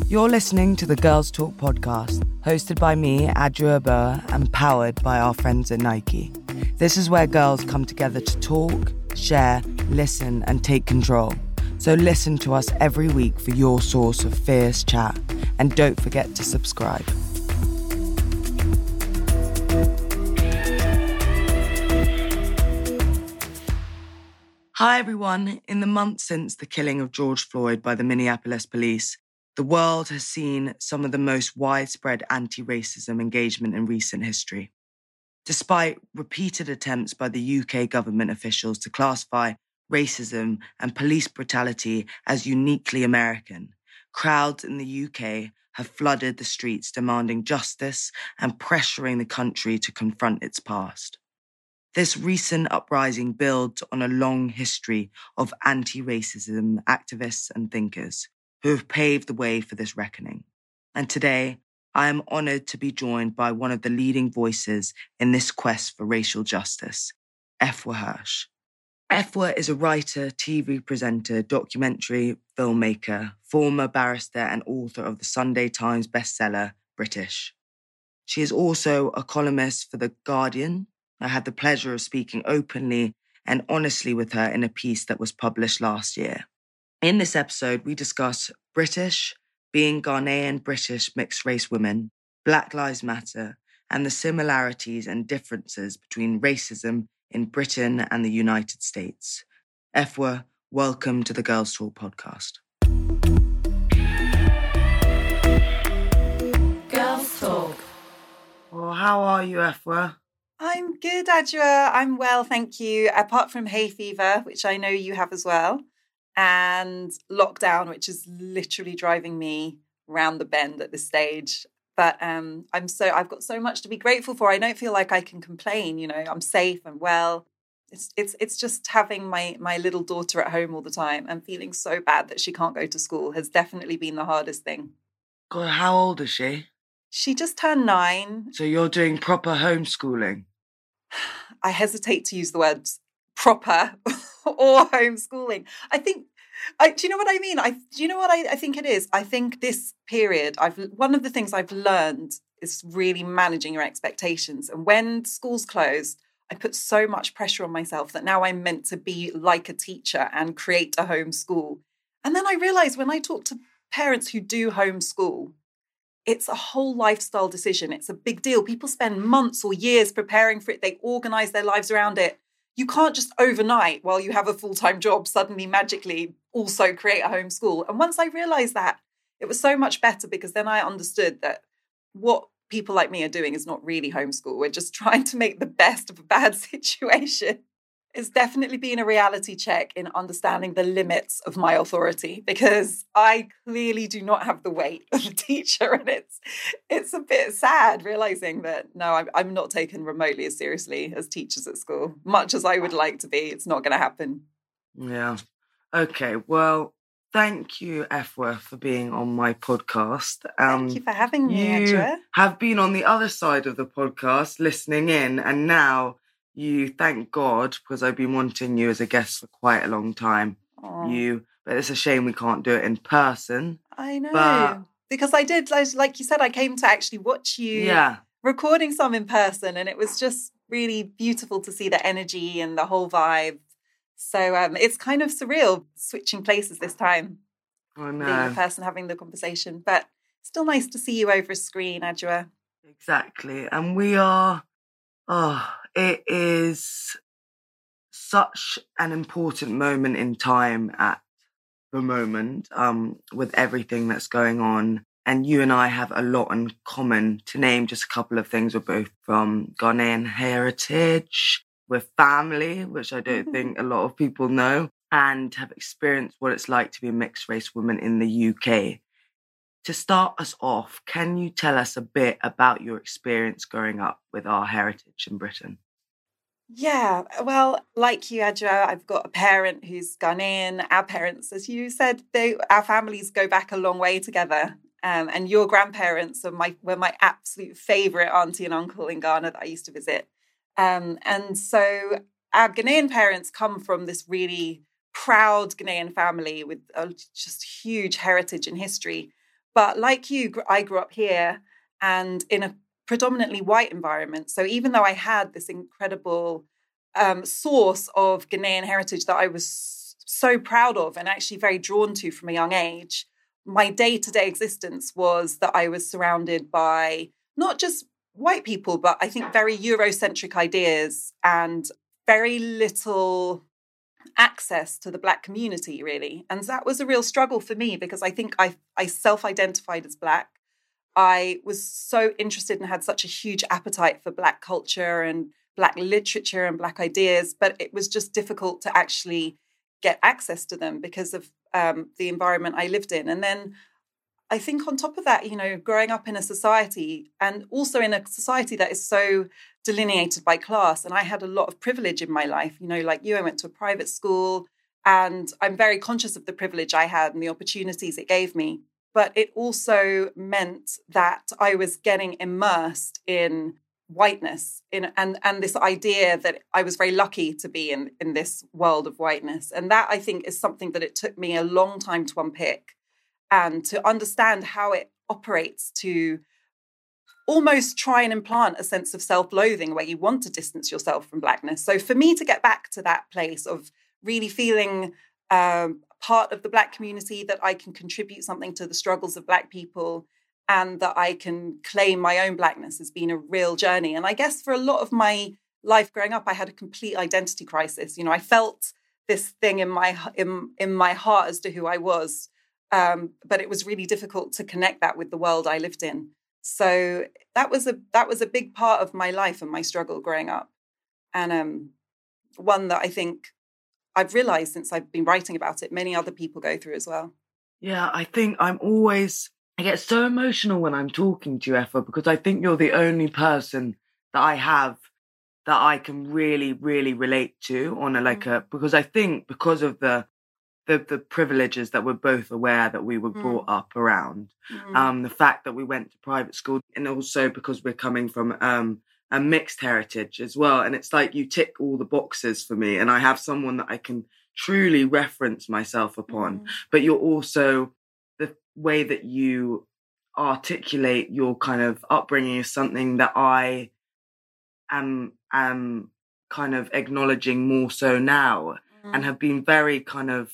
You're listening to the Girls Talk podcast, hosted by me, Adjoa Burr, and powered by our friends at Nike. This is where girls come together to talk, share, listen, and take control. So listen to us every week for your source of fierce chat. And don't forget to subscribe. Hi everyone. In the months since the killing of George Floyd by the Minneapolis police, the world has seen some of the most widespread anti-racism engagement in recent history. Despite repeated attempts by the UK government officials to classify racism and police brutality as uniquely American, crowds in the UK have flooded the streets demanding justice and pressuring the country to confront its past. This recent uprising builds on a long history of anti-racism activists and thinkers who have paved the way for this reckoning. And today, I am honoured to be joined by one of the leading voices in this quest for racial justice, Afua Hirsch. Afua is a writer, TV presenter, documentary filmmaker, former barrister and author of the Sunday Times bestseller, British. She is also a columnist for The Guardian. I had the pleasure of speaking openly and honestly with her in a piece that was published last year. In this episode, we discuss British, being Ghanaian British mixed-race women, Black Lives Matter, and the similarities and differences between racism in Britain and the United States. Afua, welcome to the Girls Talk podcast. Girls Talk. Well, how are you, Afua? I'm good, Adjoa. I'm well, thank you. Apart from hay fever, which I know you have as well, and lockdown, which is literally driving me round the bend at this stage. But I've got so much to be grateful for. I don't feel like I can complain. You know, I'm safe and well. It's just having my little daughter at home all the time and feeling so bad that she can't go to school has definitely been the hardest thing. God, how old is she? She just turned 9. So you're doing proper homeschooling? I hesitate to use the words proper or homeschooling. Do you know what I mean? I think it is? I think this period, one of the things I've learned is really managing your expectations. And when schools closed, I put so much pressure on myself that now I'm meant to be like a teacher and create a homeschool. And then I realized when I talk to parents who do homeschool, it's a whole lifestyle decision. It's a big deal. People spend months or years preparing for it. They organize their lives around it. You can't just overnight, while you have a full-time job, suddenly magically also create a homeschool. And once I realized that, it was so much better because then I understood that what people like me are doing is not really homeschool. We're just trying to make the best of a bad situation. It's definitely been a reality check in understanding the limits of my authority because I clearly do not have the weight of a teacher. And it's a bit sad realizing that, no, I'm not taken remotely as seriously as teachers at school. Much as I would like to be, it's not going to happen. Yeah. Okay, well, thank you, Afua, for being on my podcast. Thank you for having me, Adjoa. You have been on the other side of the podcast, listening in, and now you, thank God, because I've been wanting you as a guest for quite a long time. But it's a shame we can't do it in person. I know. Because I did, like you said, I came to actually watch you recording some in person, and it was just really beautiful to see the energy and the whole vibe. So it's kind of surreal switching places this time. I know. Being the person having the conversation. But still nice to see you over a screen, Adjoa. Exactly. And we are... it is such an important moment in time at the moment, with everything that's going on. And you and I have a lot in common. To name just a couple of things, we're both from Ghanaian heritage. We're family, which I don't think a lot of people know, and have experienced what it's like to be a mixed race woman in the UK. To start us off, can you tell us a bit about your experience growing up with our heritage in Britain? Yeah, well, like you, Adjoa, I've got a parent who's Ghanaian. Our parents, as you said, our families go back a long way together. And your grandparents were my absolute favourite auntie and uncle in Ghana that I used to visit. And so our Ghanaian parents come from this really proud Ghanaian family with just huge heritage and history. But like you, I grew up here and in a predominantly white environment. So even though I had this incredible source of Ghanaian heritage that I was so proud of and actually very drawn to from a young age, my day-to-day existence was that I was surrounded by not just white people, but I think very Eurocentric ideas and very little access to the Black community, really. And that was a real struggle for me because I think I self-identified as Black. I was so interested and had such a huge appetite for Black culture and Black literature and Black ideas, but it was just difficult to actually get access to them because of the environment I lived in. And then I think on top of that, growing up in a society and also in a society that is so delineated by class. And I had a lot of privilege in my life, like you, I went to a private school and I'm very conscious of the privilege I had and the opportunities it gave me. But it also meant that I was getting immersed in whiteness and this idea that I was very lucky to be in this world of whiteness. And that, I think, is something that it took me a long time to unpick and to understand how it operates, to almost try and implant a sense of self-loathing where you want to distance yourself from Blackness. So for me to get back to that place of really feeling part of the Black community, that I can contribute something to the struggles of Black people and that I can claim my own Blackness has been a real journey. And I guess for a lot of my life growing up, I had a complete identity crisis. I felt this thing in my heart as to who I was. But it was really difficult to connect that with the world I lived in. So that was a big part of my life and my struggle growing up. And one that I think I've realized since I've been writing about it, many other people go through as well. Yeah, I think I get so emotional when I'm talking to you, Effa, because I think you're the only person that I have that I can really, really relate to on because I think because of the privileges that we're both aware that we were brought up around, the fact that we went to private school, and also because we're coming from a mixed heritage as well. And it's like you tick all the boxes for me, and I have someone that I can truly reference myself upon. But you're also, the way that you articulate your kind of upbringing is something that I am kind of acknowledging more so now, and have been very kind of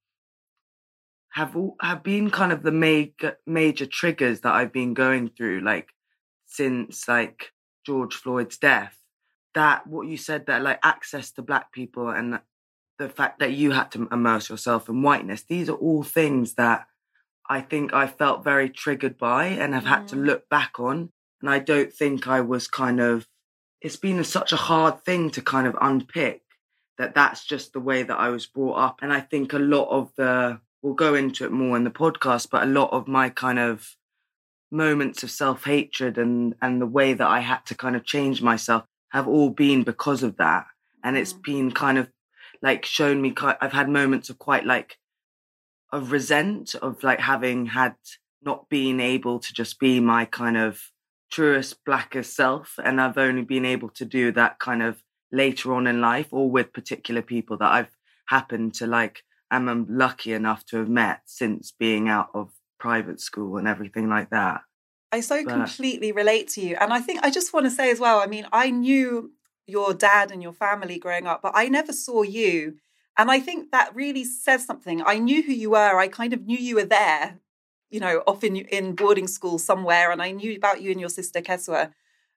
have been kind of the major triggers that I've been going through, like since like George Floyd's death. That what you said, that like access to Black people and the fact that you had to immerse yourself in whiteness, these are all things that I think I felt very triggered by and have had to look back on. And I don't think I was it's been such a hard thing to kind of unpick that's just the way that I was brought up. And I think a lot of we'll go into it more in the podcast, but a lot of my kind of moments of self-hatred and the way that I had to kind of change myself have all been because of that. And it's been kind of like shown me, I've had moments of quite like of resent of like having had not been able to just be my kind of truest, blackest self. And I've only been able to do that kind of later on in life, or with particular people that I've happened to like, I'm lucky enough to have met since being out of private school and everything like that. I completely relate to you. And I think I just want to say as well, I mean, I knew your dad and your family growing up, but I never saw you. And I think that really says something. I knew who you were. I kind of knew you were there, off in boarding school somewhere. And I knew about you and your sister, Keswa.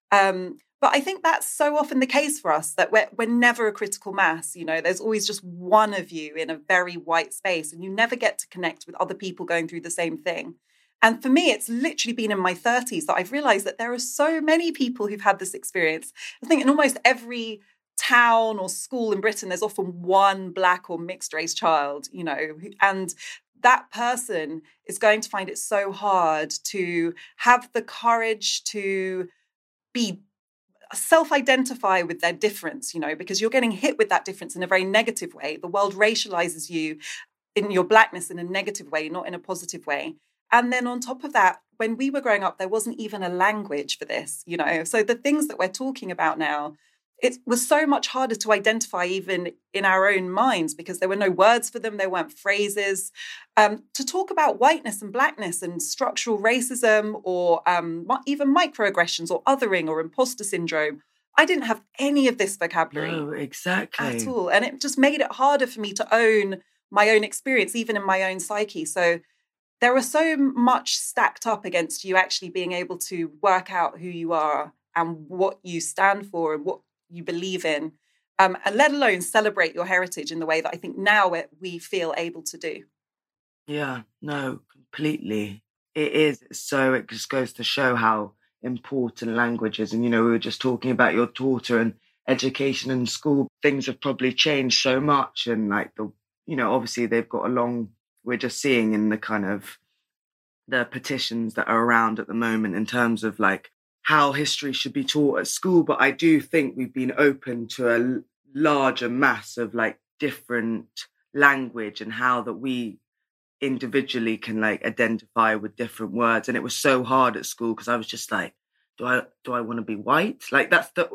But I think that's so often the case for us, that we're never a critical mass. There's always just one of you in a very white space, and you never get to connect with other people going through the same thing. And for me, it's literally been in my 30s that I've realized that there are so many people who've had this experience. I think in almost every town or school in Britain, there's often one Black or mixed race child, and that person is going to find it so hard to have the courage to be self-identify with their difference, because you're getting hit with that difference in a very negative way. The world racializes you in your Blackness in a negative way, not in a positive way. And then on top of that, when we were growing up, there wasn't even a language for this, So the things that we're talking about now, it was so much harder to identify even in our own minds because there were no words for them. There weren't phrases. To talk about whiteness and blackness and structural racism or even microaggressions or othering or imposter syndrome, I didn't have any of this vocabulary. No, exactly. At all. And it just made it harder for me to own my own experience, even in my own psyche. So there was so much stacked up against you actually being able to work out who you are and what you stand for and what you believe in, and let alone celebrate your heritage in the way that I think now we feel able to do. Yeah, no, completely. It is. So it just goes to show how important language is. And, we were just talking about your daughter and education in school. Things have probably changed so much. And like obviously they've got we're just seeing in the kind of the petitions that are around at the moment in terms of like how history should be taught at school. But I do think we've been open to a larger mass of like different language and how that we individually can like identify with different words. And it was so hard at school because I was just like, do I want to be white? Like that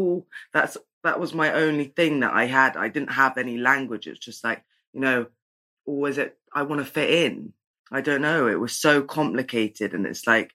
was my only thing that I had. I didn't have any language. It's just like, or is it I want to fit in? I don't know. It was so complicated, and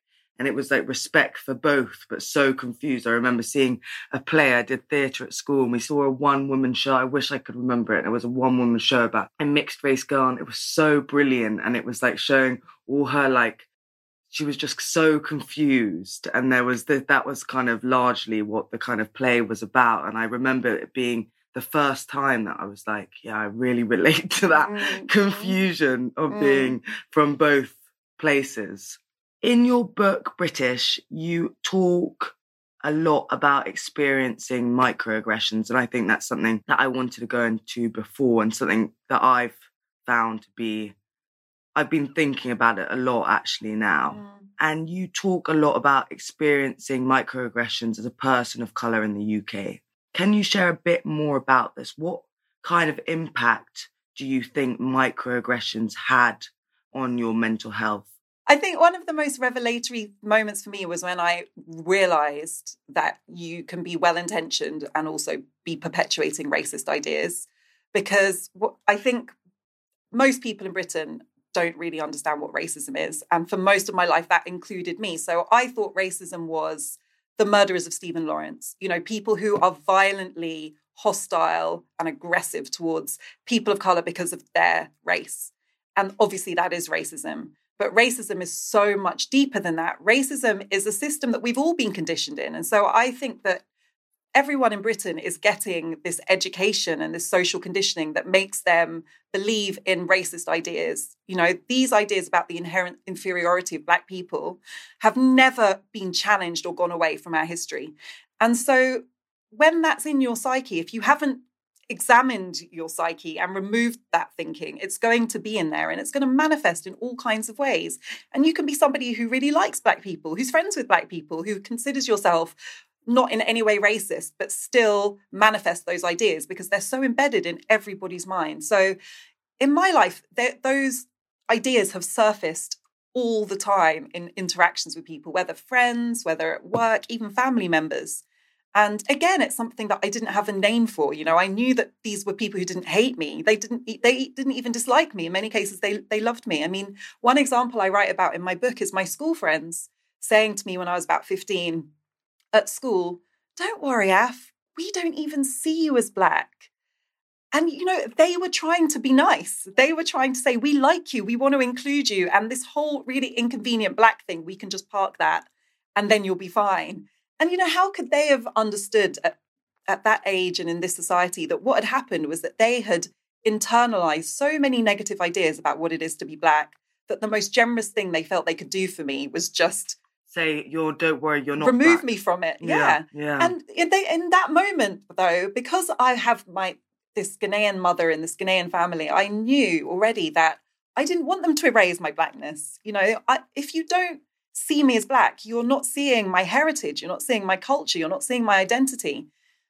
it was like respect for both, but so confused. I remember seeing a play. I did theatre at school, and we saw a one-woman show. I wish I could remember it. It was a one-woman show about a mixed-race girl, and it was so brilliant. And it was like showing all her, like, she was just so confused. And there was that was kind of largely what the kind of play was about. And I remember it being the first time that I was like, yeah, I really relate to that confusion of being from both places. In your book, British, you talk a lot about experiencing microaggressions. And I think that's something that I wanted to go into before, and something that I've found to be, I've been thinking about it a lot actually now. And you talk a lot about experiencing microaggressions as a person of colour in the UK. Can you share a bit more about this? What kind of impact do you think microaggressions had on your mental health? I think one of the most revelatory moments for me was when I realised that you can be well-intentioned and also be perpetuating racist ideas. Because I think most people in Britain don't really understand what racism is. And for most of my life, that included me. So I thought racism was the murderers of Stephen Lawrence, people who are violently hostile and aggressive towards people of colour because of their race. And obviously that is racism. But racism is so much deeper than that. Racism is a system that we've all been conditioned in. And so I think that everyone in Britain is getting this education and this social conditioning that makes them believe in racist ideas. These ideas about the inherent inferiority of Black people have never been challenged or gone away from our history. And so when that's in your psyche, if you haven't examined your psyche and removed that thinking, it's going to be in there and it's going to manifest in all kinds of ways. And you can be somebody who really likes Black people, who's friends with Black people, who considers yourself not in any way racist, but still manifest those ideas because they're so embedded in everybody's mind. So in my life, those ideas have surfaced all the time in interactions with people, whether friends, whether at work, even family members. And again, it's something that I didn't have a name for. I knew that these were people who didn't hate me. They didn't even dislike me. In many cases, they loved me. I mean, one example I write about in my book is my school friends saying to me when I was about 15 at school, "Don't worry, Af, we don't even see you as Black." And, they were trying to be nice. They were trying to say, we like you, we want to include you. And this whole really inconvenient Black thing, we can just park that and then you'll be fine. And, how could they have understood at that age and in this society that what had happened was that they had internalized so many negative ideas about what it is to be Black that the most generous thing they felt they could do for me was just say, don't worry, you're not remove Black. me from it. Yeah. And in that moment, though, because I have this Ghanaian mother and this Ghanaian family, I knew already that I didn't want them to erase my Blackness. If you don't see me as Black, you're not seeing my heritage, you're not seeing my culture, you're not seeing my identity.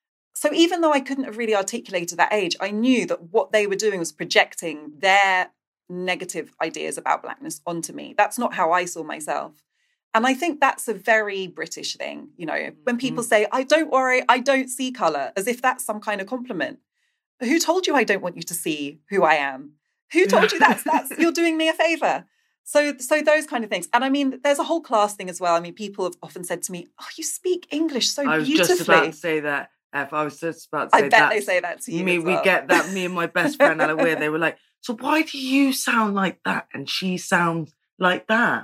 So even though I couldn't have really articulated at that age, I knew that what they were doing was projecting their negative ideas about Blackness onto me. That's not how I saw myself. And I think that's a very British thing. You know, when people say, don't worry, I don't see colour, as if that's some kind of compliment. Who told you I don't want you to see who I am? Who told you that's you're doing me a favour? So those kind of things. And I mean, there's a whole class thing as well. I mean, people have often said to me, oh, you speak English so beautifully. I was just about to say that. I was just about to say that. I bet they say that to you. We get that. Me and my best friend, Ella Weir, they were like, so why do you sound like that and she sounds like that?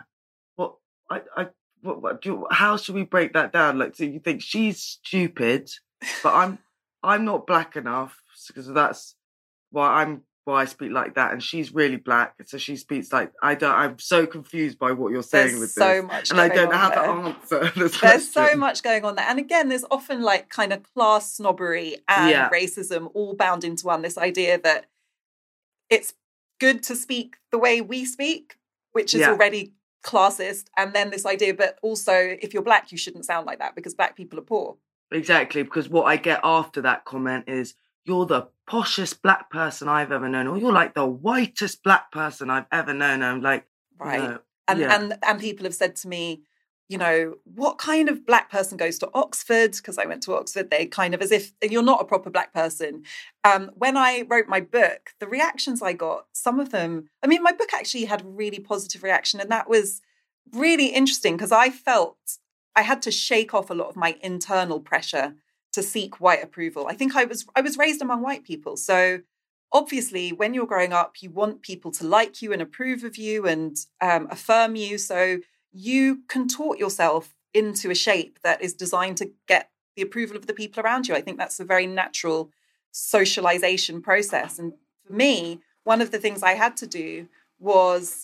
How should we break that down? Like, so you think she's stupid, but I'm not black enough because that's why I speak like that, and she's really black, so she speaks like I'm so confused by what you're saying with so this, much and I don't know how to answer. There's so much going on there, and again, there's often like kind of class snobbery and racism all bound into one. This idea that it's good to speak the way we speak, which is already classist, and then this idea, but also if you're black, you shouldn't sound like that because black people are poor. Exactly, because what I get after that comment is, you're the poshest black person I've ever known, or you're like the whitest black person I've ever known. I'm like, right. You know, and people have said to me, you know, what kind of black person goes to Oxford? Because I went to Oxford. They kind of, as if you're not a proper black person. When I wrote my book, the reactions I got, some of them, I mean, my book actually had a really positive reaction. And that was really interesting because I felt I had to shake off a lot of my internal pressure to seek white approval. I think I was raised among white people. So obviously, when you're growing up, you want people to like you and approve of you and affirm you. So you contort yourself into a shape that is designed to get the approval of the people around you. I think that's a very natural socialization process. And for me, one of the things I had to do was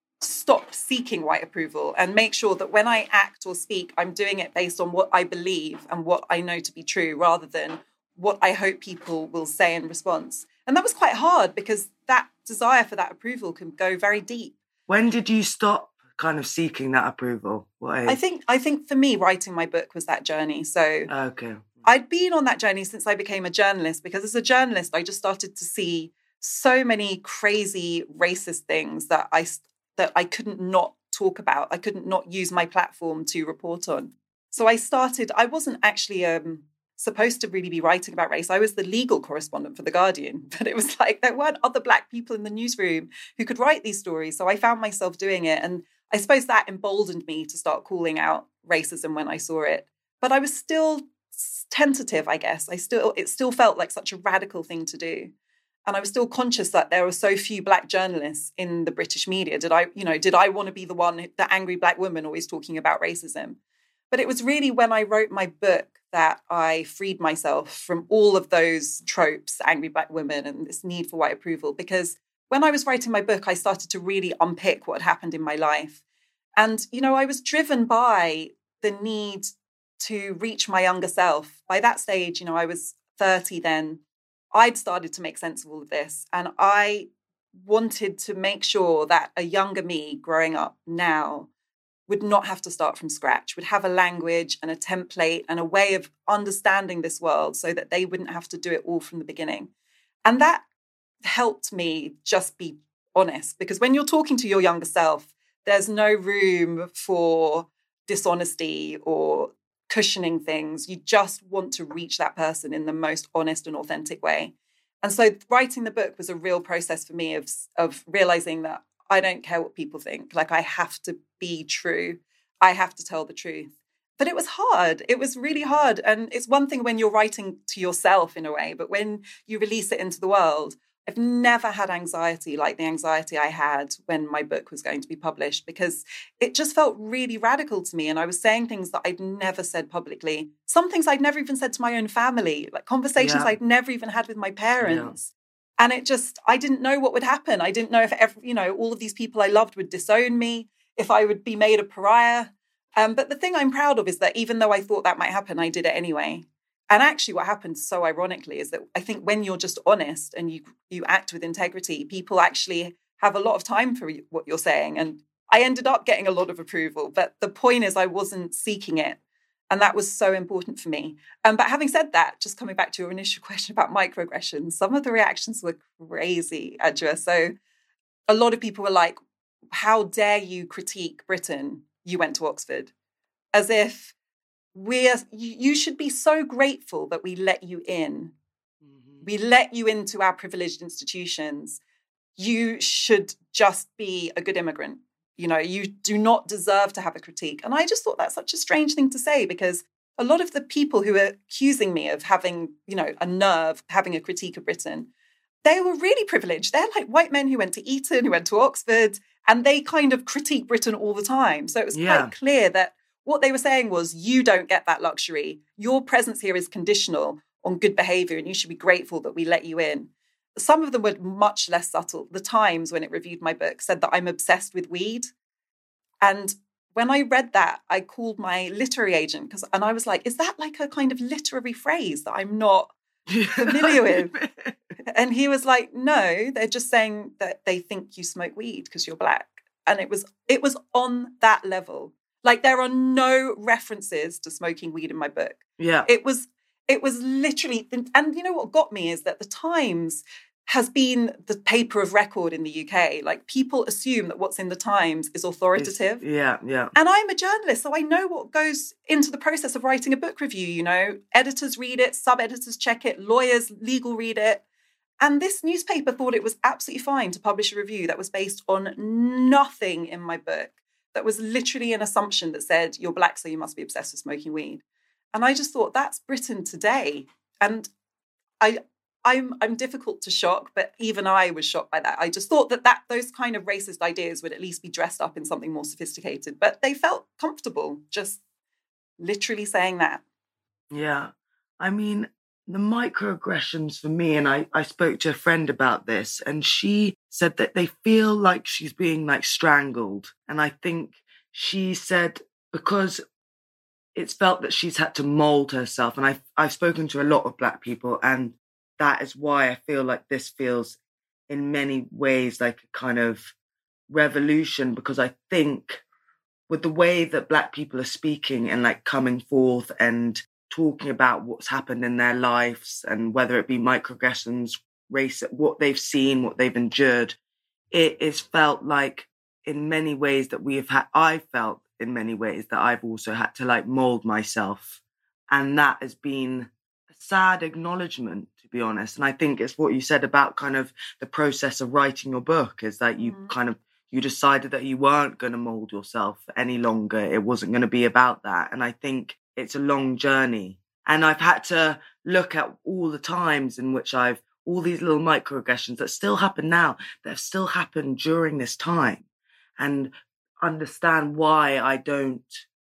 stop seeking white approval and make sure that when I act or speak, I'm doing it based on what I believe and what I know to be true, rather than what I hope people will say in response. And that was quite hard because that desire for that approval can go very deep. When did you stop kind of seeking that approval? I think for me, writing my book was that journey. So okay. I'd been on that journey since I became a journalist, because as a journalist, I just started to see so many crazy racist things that I couldn't not talk about. I couldn't not use my platform to report on. So I wasn't actually supposed to really be writing about race. I was the legal correspondent for The Guardian, but it was like there weren't other black people in the newsroom who could write these stories. So I found myself doing it. And I suppose that emboldened me to start calling out racism when I saw it. But I was still tentative, I guess. It still felt like such a radical thing to do. And I was still conscious that there were so few black journalists in the British media. Did I want to be the angry black woman always talking about racism? But it was really when I wrote my book that I freed myself from all of those tropes, angry black women and this need for white approval. Because when I was writing my book, I started to really unpick what had happened in my life. And, I was driven by the need to reach my younger self. By that stage, I was 30 then. I'd started to make sense of all of this. And I wanted to make sure that a younger me growing up now would not have to start from scratch, would have a language and a template and a way of understanding this world so that they wouldn't have to do it all from the beginning. And that helped me just be honest, because when you're talking to your younger self, there's no room for dishonesty or cushioning things. You just want to reach that person in the most honest and authentic way. And so writing the book was a real process for me of realizing that I don't care what people think. Like, I have to be true. I have to tell the truth. But it was hard. It was really hard. And it's one thing when you're writing to yourself in a way, but when you release it into the world, I've never had anxiety like the anxiety I had when my book was going to be published, because it just felt really radical to me. And I was saying things that I'd never said publicly. Some things I'd never even said to my own family, like conversations I'd never even had with my parents. And I didn't know what would happen. I didn't know if all of these people I loved would disown me, if I would be made a pariah. But the thing I'm proud of is that even though I thought that might happen, I did it anyway. And actually what happened so ironically is that I think when you're just honest and you act with integrity, people actually have a lot of time for what you're saying. And I ended up getting a lot of approval. But the point is I wasn't seeking it. And that was so important for me. But having said that, just coming back to your initial question about microaggressions, some of the reactions were crazy, Adjoa. So a lot of people were like, how dare you critique Britain? you went to Oxford, as if you should be so grateful that we let you in. Mm-hmm. We let you into our privileged institutions. You should just be a good immigrant. You do not deserve to have a critique. And I just thought that's such a strange thing to say, because a lot of the people who are accusing me of having, a nerve, having a critique of Britain, they were really privileged. They're like white men who went to Eton, who went to Oxford, and they kind of critique Britain all the time. So it was quite clear that what they were saying was, you don't get that luxury. Your presence here is conditional on good behaviour, and you should be grateful that we let you in. Some of them were much less subtle. The Times, when it reviewed my book, said that I'm obsessed with weed. And when I read that, I called my literary agent, and I was like, is that like a kind of literary phrase that I'm not familiar with? And he was like, no, they're just saying that they think you smoke weed because you're black. And it was on that level. Like, there are no references to smoking weed in my book. Yeah. It was literally, and you know what got me is that the Times has been the paper of record in the UK. Like, people assume that what's in the Times is authoritative. Yeah. And I'm a journalist, so I know what goes into the process of writing a book review, Editors read it, sub-editors check it, lawyers, legal read it. And this newspaper thought it was absolutely fine to publish a review that was based on nothing in my book, that was literally an assumption that said, you're black, so you must be obsessed with smoking weed. And I just thought, that's Britain today. And I'm difficult to shock, but even I was shocked by that. I just thought that those kind of racist ideas would at least be dressed up in something more sophisticated. But they felt comfortable just literally saying that. Yeah. I mean, the microaggressions for me, and I spoke to a friend about this, and she said that they feel like she's being like strangled. And I think she said because it's felt that she's had to mold herself. And I've spoken to a lot of black people, and that is why I feel like this feels in many ways like a kind of revolution, because I think with the way that black people are speaking and like coming forth and talking about what's happened in their lives, and whether it be microaggressions, race, what they've seen, what they've endured, it is felt like in many ways that I felt in many ways that I've also had to like mold myself. And that has been a sad acknowledgement, to be honest. And I think it's what you said about kind of the process of writing your book, is that you you decided that you weren't going to mold yourself any longer. It wasn't going to be about that. And I think it's a long journey. And I've had to look at all the times in which all these little microaggressions that still happen now, that have still happened during this time, and understand why I don't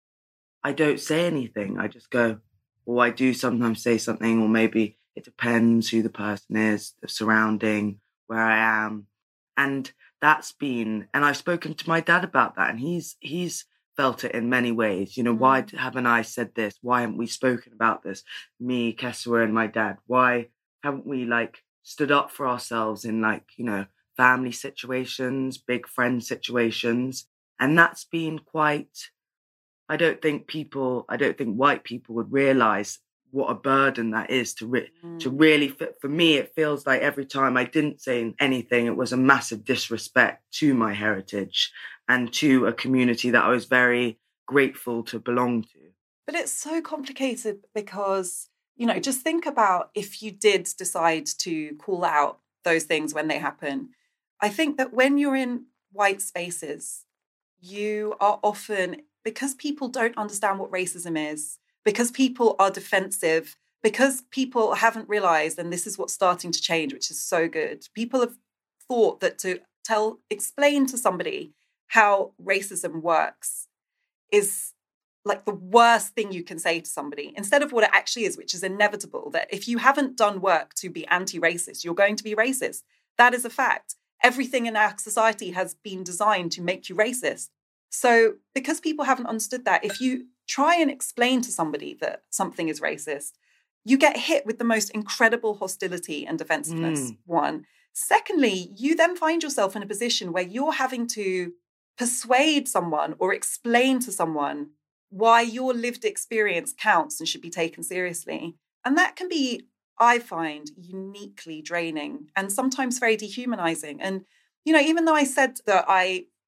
say anything. I just go, or I do sometimes say something, or maybe it depends who the person is, the surrounding, where I am. And that's been, and I've spoken to my dad about that, and he's felt it in many ways. Why haven't I said this? Why haven't we spoken about this? Me, Keswa, and my dad. Why haven't we like stood up for ourselves in like, family situations, big friend situations? And that's been quite, I don't think white people would realize what a burden that is to really fit. For me, it feels like every time I didn't say anything, it was a massive disrespect to my heritage and to a community that I was very grateful to belong to. But it's so complicated because, just think about if you did decide to call out those things when they happen. I think that when you're in white spaces, you are often, because people don't understand what racism is, because people are defensive, because people haven't realized, and this is what's starting to change, which is so good. People have thought that to explain to somebody how racism works is like the worst thing you can say to somebody, instead of what it actually is, which is inevitable, that if you haven't done work to be anti-racist, you're going to be racist. That is a fact. Everything in our society has been designed to make you racist. So because people haven't understood that, if you try and explain to somebody that something is racist, you get hit with the most incredible hostility and defensiveness, one. Secondly, you then find yourself in a position where you're having to persuade someone or explain to someone why your lived experience counts and should be taken seriously. And that can be, I find, uniquely draining and sometimes very dehumanizing. And, even though I said that I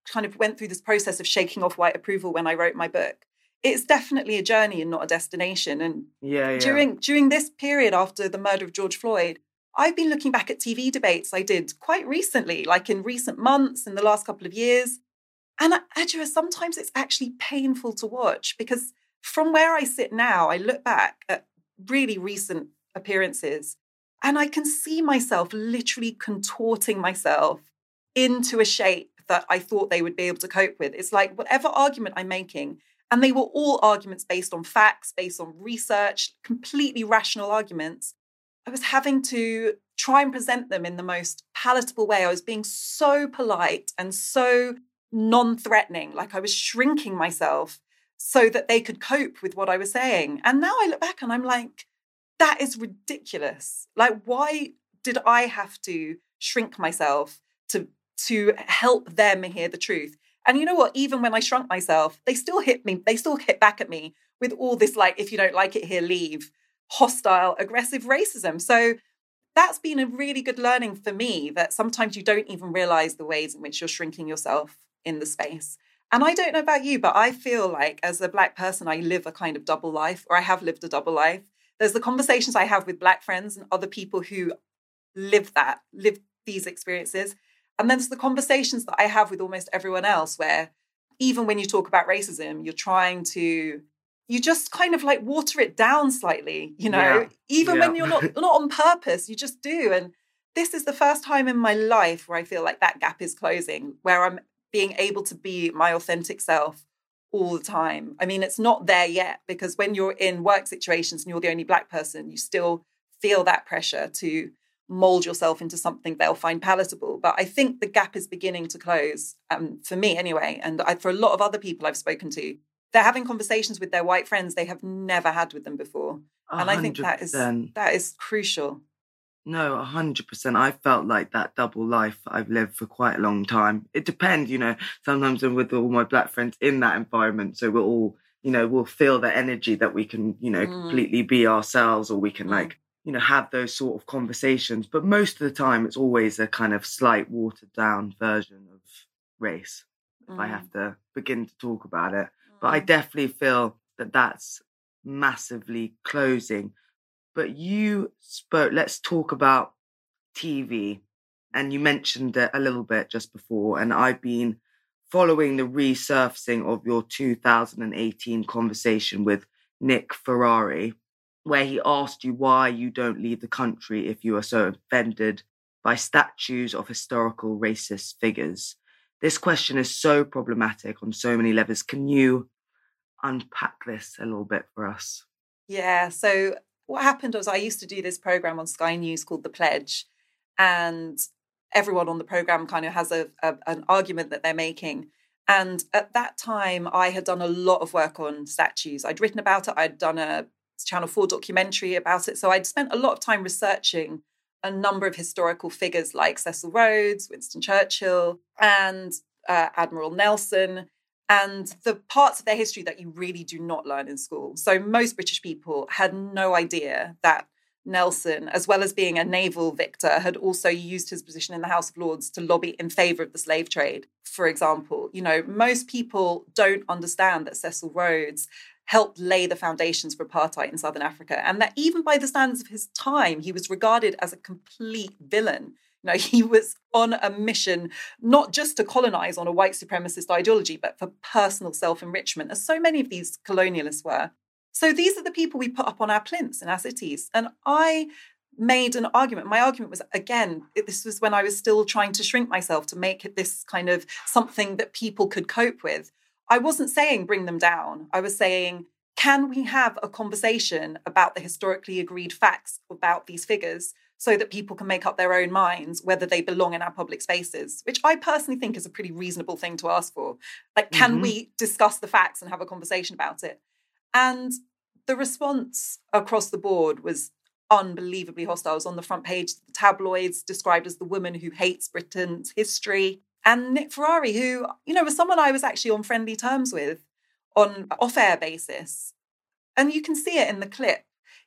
kind of went through this process of shaking off white approval when I wrote my book. It's definitely a journey and not a destination. And during this period after the murder of George Floyd, I've been looking back at TV debates I did quite recently, like in recent months, in the last couple of years. And Adjoa, sometimes it's actually painful to watch, because from where I sit now, I look back at really recent appearances and I can see myself literally contorting myself into a shape that I thought they would be able to cope with. It's like whatever argument I'm making, and they were all arguments based on facts, based on research, completely rational arguments, I was having to try and present them in the most palatable way. I was being so polite and so non-threatening, like I was shrinking myself so that they could cope with what I was saying. And now I look back and I'm like, that is ridiculous. Like, why did I have to shrink myself to help them hear the truth? And you know what? Even when I shrunk myself, they still hit me. They still hit back at me with all this, like, if you don't like it here, leave. Hostile, aggressive racism. So that's been a really good learning for me, that sometimes you don't even realize the ways in which you're shrinking yourself in the space. And I don't know about you, but I feel like as a Black person, I live a kind of double life, or I have lived a double life. There's the conversations I have with Black friends and other people who live these experiences. And then there's the conversations that I have with almost everyone else, where even when you talk about racism, you just kind of like water it down slightly, even when you're not on purpose, you just do. And this is the first time in my life where I feel like that gap is closing, where I'm being able to be my authentic self all the time. I mean, it's not there yet, because when you're in work situations and you're the only Black person, you still feel that pressure to mold yourself into something they'll find palatable. But I think the gap is beginning to close, for me anyway. And for a lot of other people I've spoken to, they're having conversations with their white friends they have never had with them before. 100%. And I think that is crucial. No, 100%. I felt like that double life I've lived for quite a long time. It depends, sometimes I'm with all my Black friends in that environment. So we're all, we'll feel the energy that we can, completely be ourselves, or we can have those sort of conversations. But most of the time, it's always a kind of slight watered down version of race, if I have to begin to talk about it. But I definitely feel that that's massively closing. But let's talk about TV. And you mentioned it a little bit just before. And I've been following the resurfacing of your 2018 conversation with Nick Ferrari, where he asked you why you don't leave the country if you are so offended by statues of historical racist figures. This question is so problematic on so many levels. Can you unpack this a little bit for us? Yeah, so what happened was I used to do this program on Sky News called The Pledge, and everyone on the program kind of has an argument that they're making. And at that time, I had done a lot of work on statues. I'd written about it. I'd done a Channel 4 documentary about it. So I'd spent a lot of time researching a number of historical figures like Cecil Rhodes, Winston Churchill, and Admiral Nelson, and the parts of their history that you really do not learn in school. So most British people had no idea that Nelson, as well as being a naval victor, had also used his position in the House of Lords to lobby in favour of the slave trade, for example. Most people don't understand that Cecil Rhodes helped lay the foundations for apartheid in Southern Africa, and that even by the standards of his time, he was regarded as a complete villain. He was on a mission not just to colonize on a white supremacist ideology, but for personal self-enrichment, as so many of these colonialists were. So these are the people we put up on our plinths in our cities. And I made an argument. My argument was, again, this was when I was still trying to shrink myself to make it this kind of something that people could cope with. I wasn't saying bring them down. I was saying, can we have a conversation about the historically agreed facts about these figures so that people can make up their own minds whether they belong in our public spaces, which I personally think is a pretty reasonable thing to ask for. Like, can we discuss the facts and have a conversation about it? And the response across the board was unbelievably hostile. I was on the front page of the tabloids, described as the woman who hates Britain's history. And Nick Ferrari, who, was someone I was actually on friendly terms with on off-air basis. And you can see it in the clip.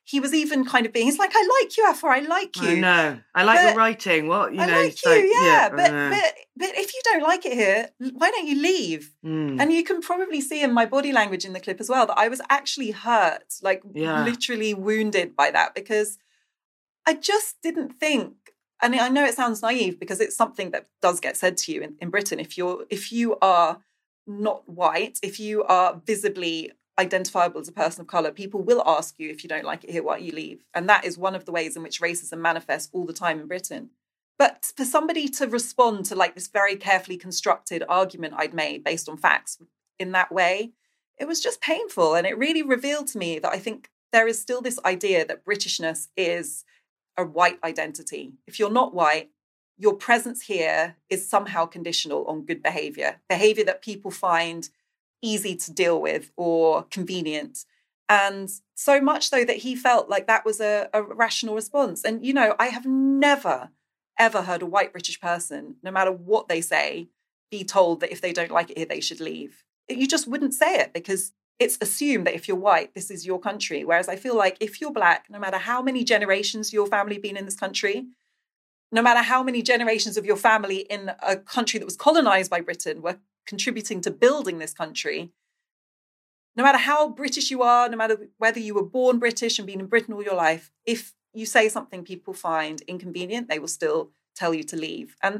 he was even kind of he's like, I like you, Afua, I like you. I know. I like your writing. What, I like you, yeah. But if you don't like it here, why don't you leave? And you can probably see in my body language in the clip as well that I was actually hurt, like literally wounded by that, because I just didn't think, and I know it sounds naive because it's something that does get said to you in Britain. If you are not white, if you are visibly identifiable as a person of colour, people will ask you, if you don't like it here, why you leave. And that is one of the ways in which racism manifests all the time in Britain. But for somebody to respond to like this very carefully constructed argument I'd made based on facts in that way, it was just painful. And it really revealed to me that I think there is still this idea that Britishness is a white identity. If you're not white, your presence here is somehow conditional on good behaviour that people find easy to deal with or convenient. And so much so that he felt like that was a rational response. And, you know, I have never, ever heard a white British person, no matter what they say, be told that if they don't like it here, they should leave. You just wouldn't say it because it's assumed that if you're white, this is your country. Whereas I feel like if you're black, no matter how many generations your family been in this country, no matter how many generations of your family in a country that was colonized by Britain were contributing to building this country, no matter how British you are, no matter whether you were born British and been in Britain all your life, if you say something people find inconvenient, they will still tell you to leave. And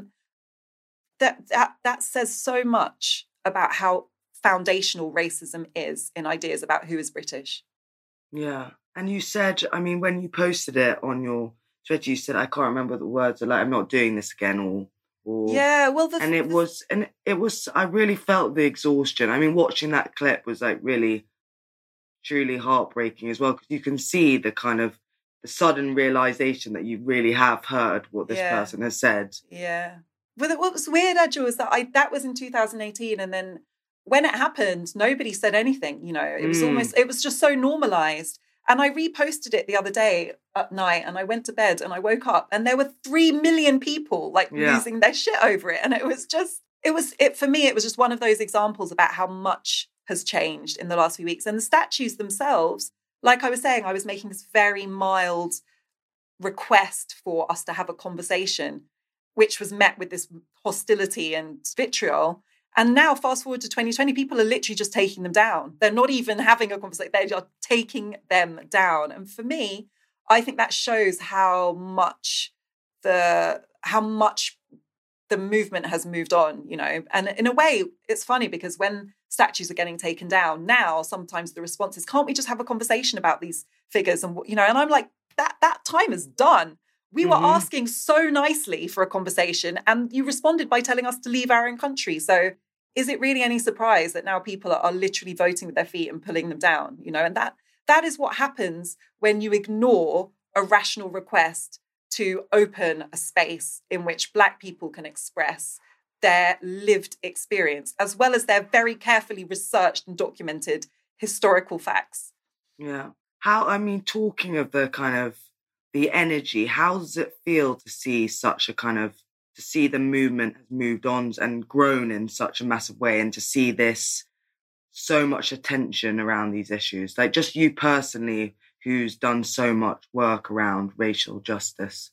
that says so much about how foundational racism is in ideas about who is British. Yeah. And you said, I mean, when you posted it on your Twitter, you said, I can't remember the words, like, I'm not doing this again, or yeah, well, it was, I really felt the exhaustion. I mean, watching that clip was like really, truly heartbreaking as well, because you can see the kind of the sudden realization that you really have heard what this person has said. Yeah. But what was weird, Adjo, was that was in 2018, and then when it happened, nobody said anything. You know, it was just so normalized. And I reposted it the other day at night, and I went to bed and I woke up and there were 3 million people losing their shit over it. And for me, it was just one of those examples about how much has changed in the last few weeks. And the statues themselves, like I was saying, I was making this very mild request for us to have a conversation, which was met with this hostility and vitriol. And now, fast forward to 2020, people are literally just taking them down. They're not even having a conversation. They are taking them down. And for me, I think that shows how much the movement has moved on, you know. And in a way, it's funny because when statues are getting taken down now, sometimes the response is, can't we just have a conversation about these figures? And, you know, and I'm like, that time is done. We were asking so nicely for a conversation and you responded by telling us to leave our own country. So is it really any surprise that now people are literally voting with their feet and pulling them down? You know, and that is what happens when you ignore a rational request to open a space in which Black people can express their lived experience, as well as their very carefully researched and documented historical facts. Yeah. Talking of the kind of the energy, how does it feel to see to see the movement has moved on and grown in such a massive way, and to see this so much attention around these issues? Like, just you personally, who's done so much work around racial justice.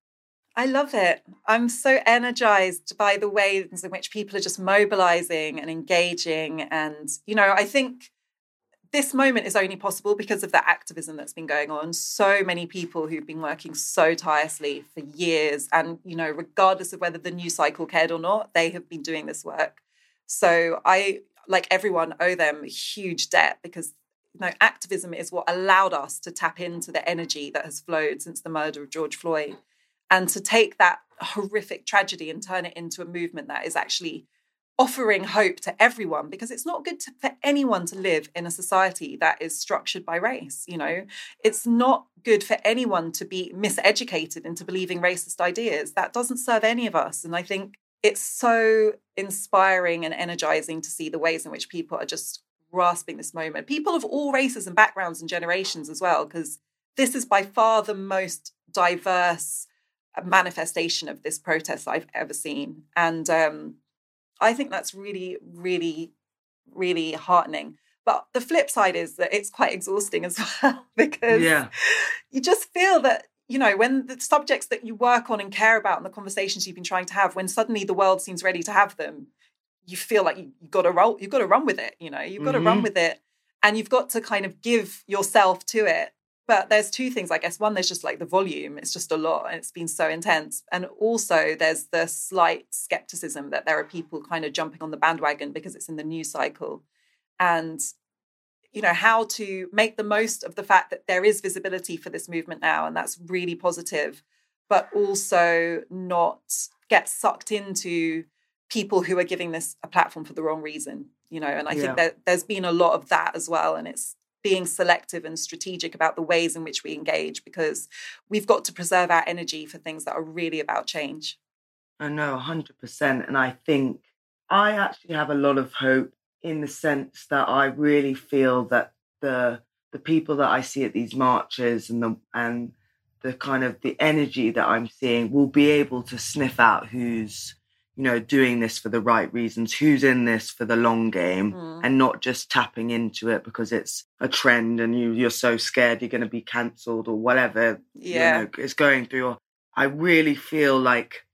I love it. I'm so energized by the ways in which people are just mobilizing and engaging. And, you know, I think this moment is only possible because of the activism that's been going on. So many people who've been working so tirelessly for years. And, you know, regardless of whether the news cycle cared or not, they have been doing this work. So I, like everyone, owe them a huge debt because, you know, activism is what allowed us to tap into the energy that has flowed since the murder of George Floyd, and to take that horrific tragedy and turn it into a movement that is actually offering hope to everyone, because it's not good for anyone to live in a society that is structured by race. You know, it's not good for anyone to be miseducated into believing racist ideas. That doesn't serve any of us. And I think it's so inspiring and energizing to see the ways in which people are just grasping this moment. People of all races and backgrounds and generations as well, because this is by far the most diverse manifestation of this protest I've ever seen. And I think that's really, really, really heartening. But the flip side is that it's quite exhausting as well, because Yeah. you just feel that, you know, when the subjects that you work on and care about and the conversations you've been trying to have, when suddenly the world seems ready to have them, you feel like you've got to run with it, you know, you've got to run with it, and you've got to kind of give yourself to it. But there's two things, I guess. One, there's just like the volume. It's just a lot and it's been so intense. And also there's the slight skepticism that there are people kind of jumping on the bandwagon because it's in the news cycle. And, you know, how to make the most of the fact that there is visibility for this movement now. And that's really positive, but also not get sucked into people who are giving this a platform for the wrong reason, you know. And I think that there's been a lot of that as well. And it's being selective and strategic about the ways in which we engage, because we've got to preserve our energy for things that are really about change. I know, 100%. And I think I actually have a lot of hope, in the sense that I really feel that the people that I see at these marches and the kind of the energy that I'm seeing will be able to sniff out who's, you know, doing this for the right reasons, who's in this for the long game, and not just tapping into it because it's a trend and you're so scared you're going to be cancelled or whatever, you know, it's going through. I really feel like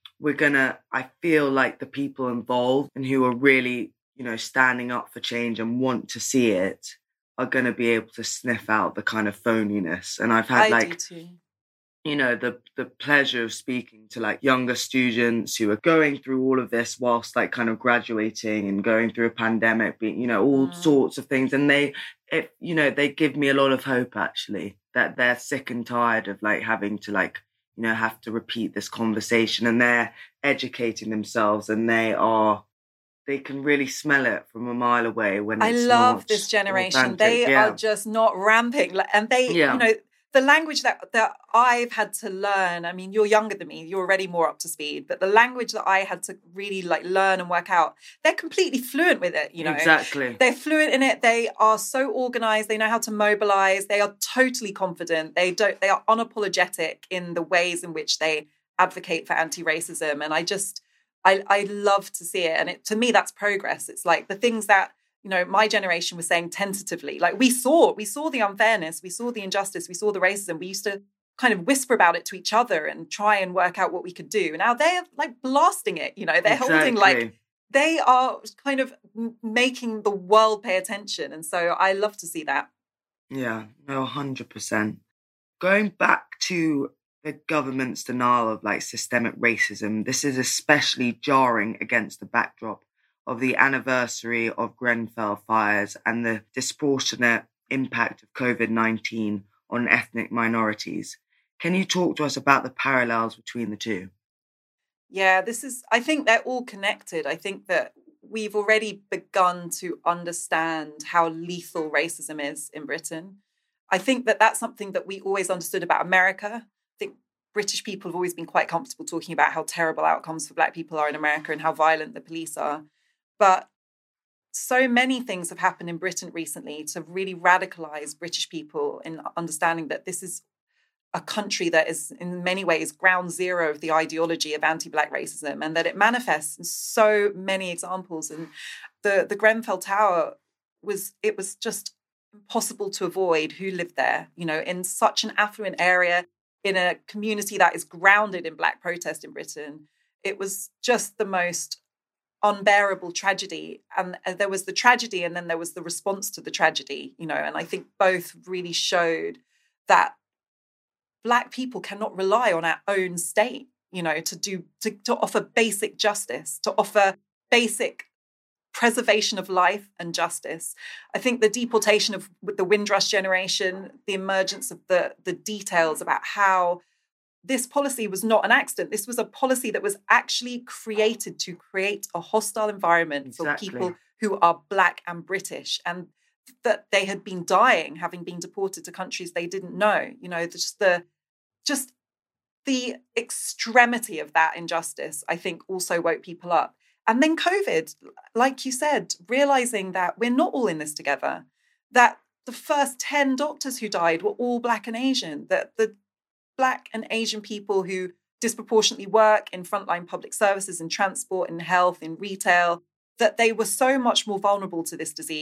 I feel like the people involved and who are really, you know, standing up for change and want to see it are going to be able to sniff out the kind of phoniness. And I've had you know, the pleasure of speaking to like younger students who are going through all of this whilst like kind of graduating and going through a pandemic, being, you know, all sorts of things. And they give me a lot of hope, actually, that they're sick and tired of like having to like, you know, have to repeat this conversation, and they're educating themselves, and they can really smell it from a mile away when it's I love this generation. Authentic. They are just not ramping. And they, you know, the language that I've had to learn, I mean, you're younger than me, you're already more up to speed, but the language that I had to really like learn and work out, they're completely fluent with it, you know. Exactly. They're fluent in it. They are so organized. They know how to mobilize. They are totally confident. They are unapologetic in the ways in which they advocate for anti-racism. And I love to see it. And to me, that's progress. It's like the things that, you know, my generation was saying tentatively, like we saw the unfairness, we saw the injustice, we saw the racism. We used to kind of whisper about it to each other and try and work out what we could do. Now they're like blasting it, you know, they're holding like, they are kind of making the world pay attention. And so I love to see that. Yeah, no, 100%. Going back to the government's denial of like systemic racism, this is especially jarring against the backdrop of the anniversary of Grenfell fires and the disproportionate impact of COVID-19 on ethnic minorities. Can you talk to us about the parallels between the two? Yeah, I think they're all connected. I think that we've already begun to understand how lethal racism is in Britain. I think that that's something that we always understood about America. I think British people have always been quite comfortable talking about how terrible outcomes for Black people are in America and how violent the police are. But so many things have happened in Britain recently to really radicalize British people in understanding that this is a country that is in many ways ground zero of the ideology of anti-Black racism, and that it manifests in so many examples. And the Grenfell Tower was just impossible to avoid who lived there, you know, in such an affluent area, in a community that is grounded in Black protest in Britain. It was just the most unbearable tragedy. And there was the tragedy and then there was the response to the tragedy, you know, and I think both really showed that Black people cannot rely on our own state, you know, to offer basic justice, to offer basic preservation of life and justice. I think the deportation of the Windrush generation, the emergence of the details about how this policy was not an accident. This was a policy that was actually created to create a hostile environment for people who are Black and British, and that they had been dying, having been deported to countries they didn't know. You know, just the extremity of that injustice, I think, also woke people up. And then COVID, like you said, realizing that we're not all in this together, that the first 10 doctors who died were all Black and Asian, that the Black and Asian people who disproportionately work in frontline public services, in transport, in health, in retail, that they were so much more vulnerable to this disease.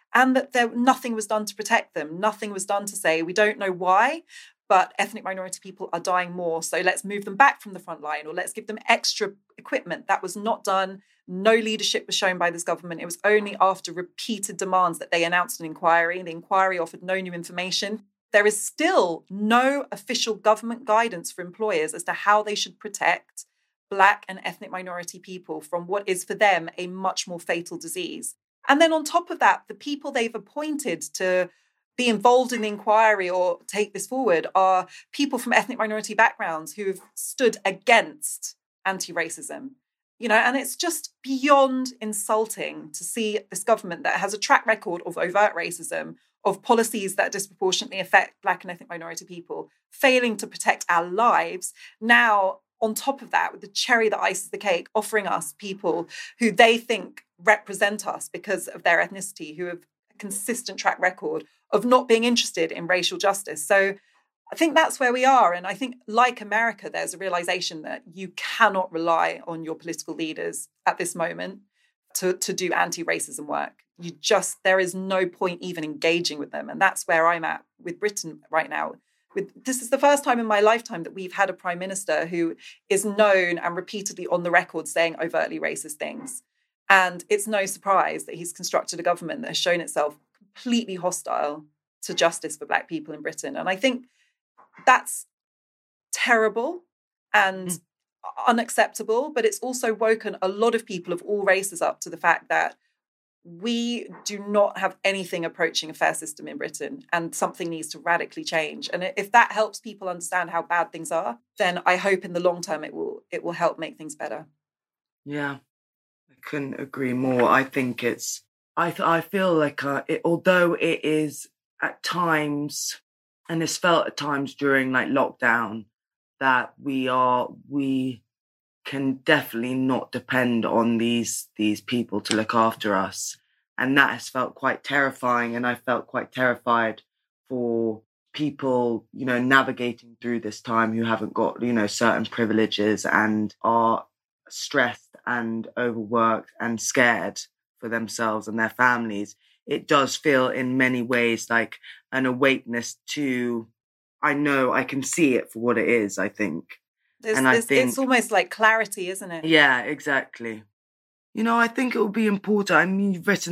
and that nothing was done to protect them. Nothing was done to say, we don't know why, but ethnic minority people are dying more, so let's move them back from the front line, or let's give them extra equipment. That was not done. No leadership was shown by this government. It was only after repeated demands that they announced an inquiry. The inquiry offered no new information. There is still no official government guidance for employers as to how they should protect Black and ethnic minority people from what is for them a much more fatal disease. And then on top of that, the people they've appointed to be involved in the inquiry or take this forward are people from ethnic minority backgrounds who have stood against anti-racism. And it's just beyond insulting to see this government that has a track record of overt racism, of policies that disproportionately affect Black and ethnic minority people, failing to protect our lives. Now, on top of that, with the cherry that ices the cake, offering us people who they think represent us because of their ethnicity, who have a consistent track record of not being interested in racial justice. So I think that's where we are. And I think, like America, there's a realization that you cannot rely on your political leaders at this moment to do anti-racism work. There is no point even engaging with them. And that's where I'm at with Britain right now. This is the first time in my lifetime that we've had a prime minister who is known and repeatedly on the record saying overtly racist things. And it's no surprise that he's constructed a government that has shown itself completely hostile to justice for Black people in Britain. And I think that's terrible and unacceptable, but it's also woken a lot of people of all races up to the fact that we do not have anything approaching a fair system in Britain, and something needs to radically change. And if that helps people understand how bad things are, then I hope in the long term it will help make things better. Yeah, I couldn't agree more. I think I feel like although it is at times, and it's felt at times during like lockdown, that we can definitely not depend on these people to look after us. And that has felt quite terrifying. And I felt quite terrified for people, navigating through this time who haven't got, certain privileges and are stressed and overworked and scared for themselves and their families. It does feel in many ways like an awakeness to, I know I can see it for what it is, I think. I think it's almost like clarity, isn't it? Yeah, exactly. I think it will be important. I mean, you've written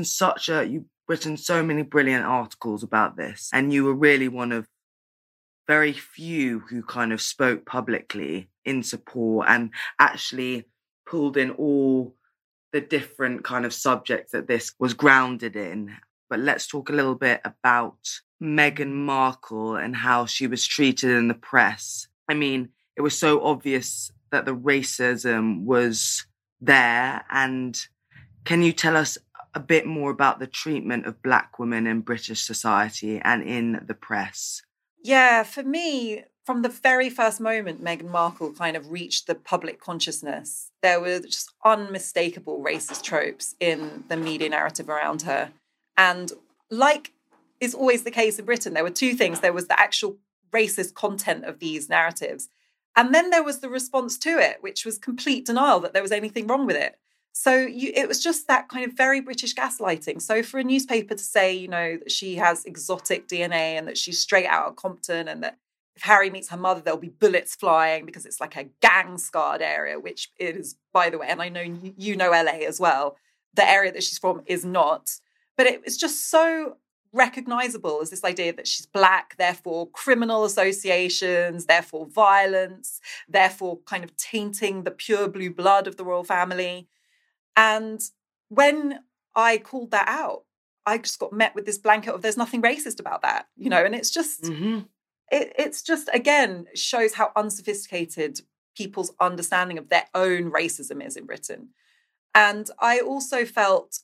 so many brilliant articles about this, and you were really one of very few who kind of spoke publicly in support and actually pulled in all the different kind of subjects that this was grounded in. But let's talk a little bit about Meghan Markle and how she was treated in the press. I mean, it was so obvious that the racism was there. And can you tell us a bit more about the treatment of Black women in British society and in the press? Yeah, for me, from the very first moment Meghan Markle kind of reached the public consciousness, there were just unmistakable racist tropes in the media narrative around her. And like is always the case in Britain, there were two things. There was the actual racist content of these narratives. And then there was the response to it, which was complete denial that there was anything wrong with it. So it was just that kind of very British gaslighting. So for a newspaper to say, that she has exotic DNA and that she's straight out of Compton, and that if Harry meets her mother, there'll be bullets flying because it's like a gang-scarred area, which it is, by the way, and I know you know LA as well. The area that she's from is not. But it was just so recognizable as this idea that she's Black, therefore criminal associations, therefore violence, therefore kind of tainting the pure blue blood of the royal family. And when I called that out, I just got met with this blanket of there's nothing racist about that, and it's just, it's just, again, shows how unsophisticated people's understanding of their own racism is in Britain. And I also felt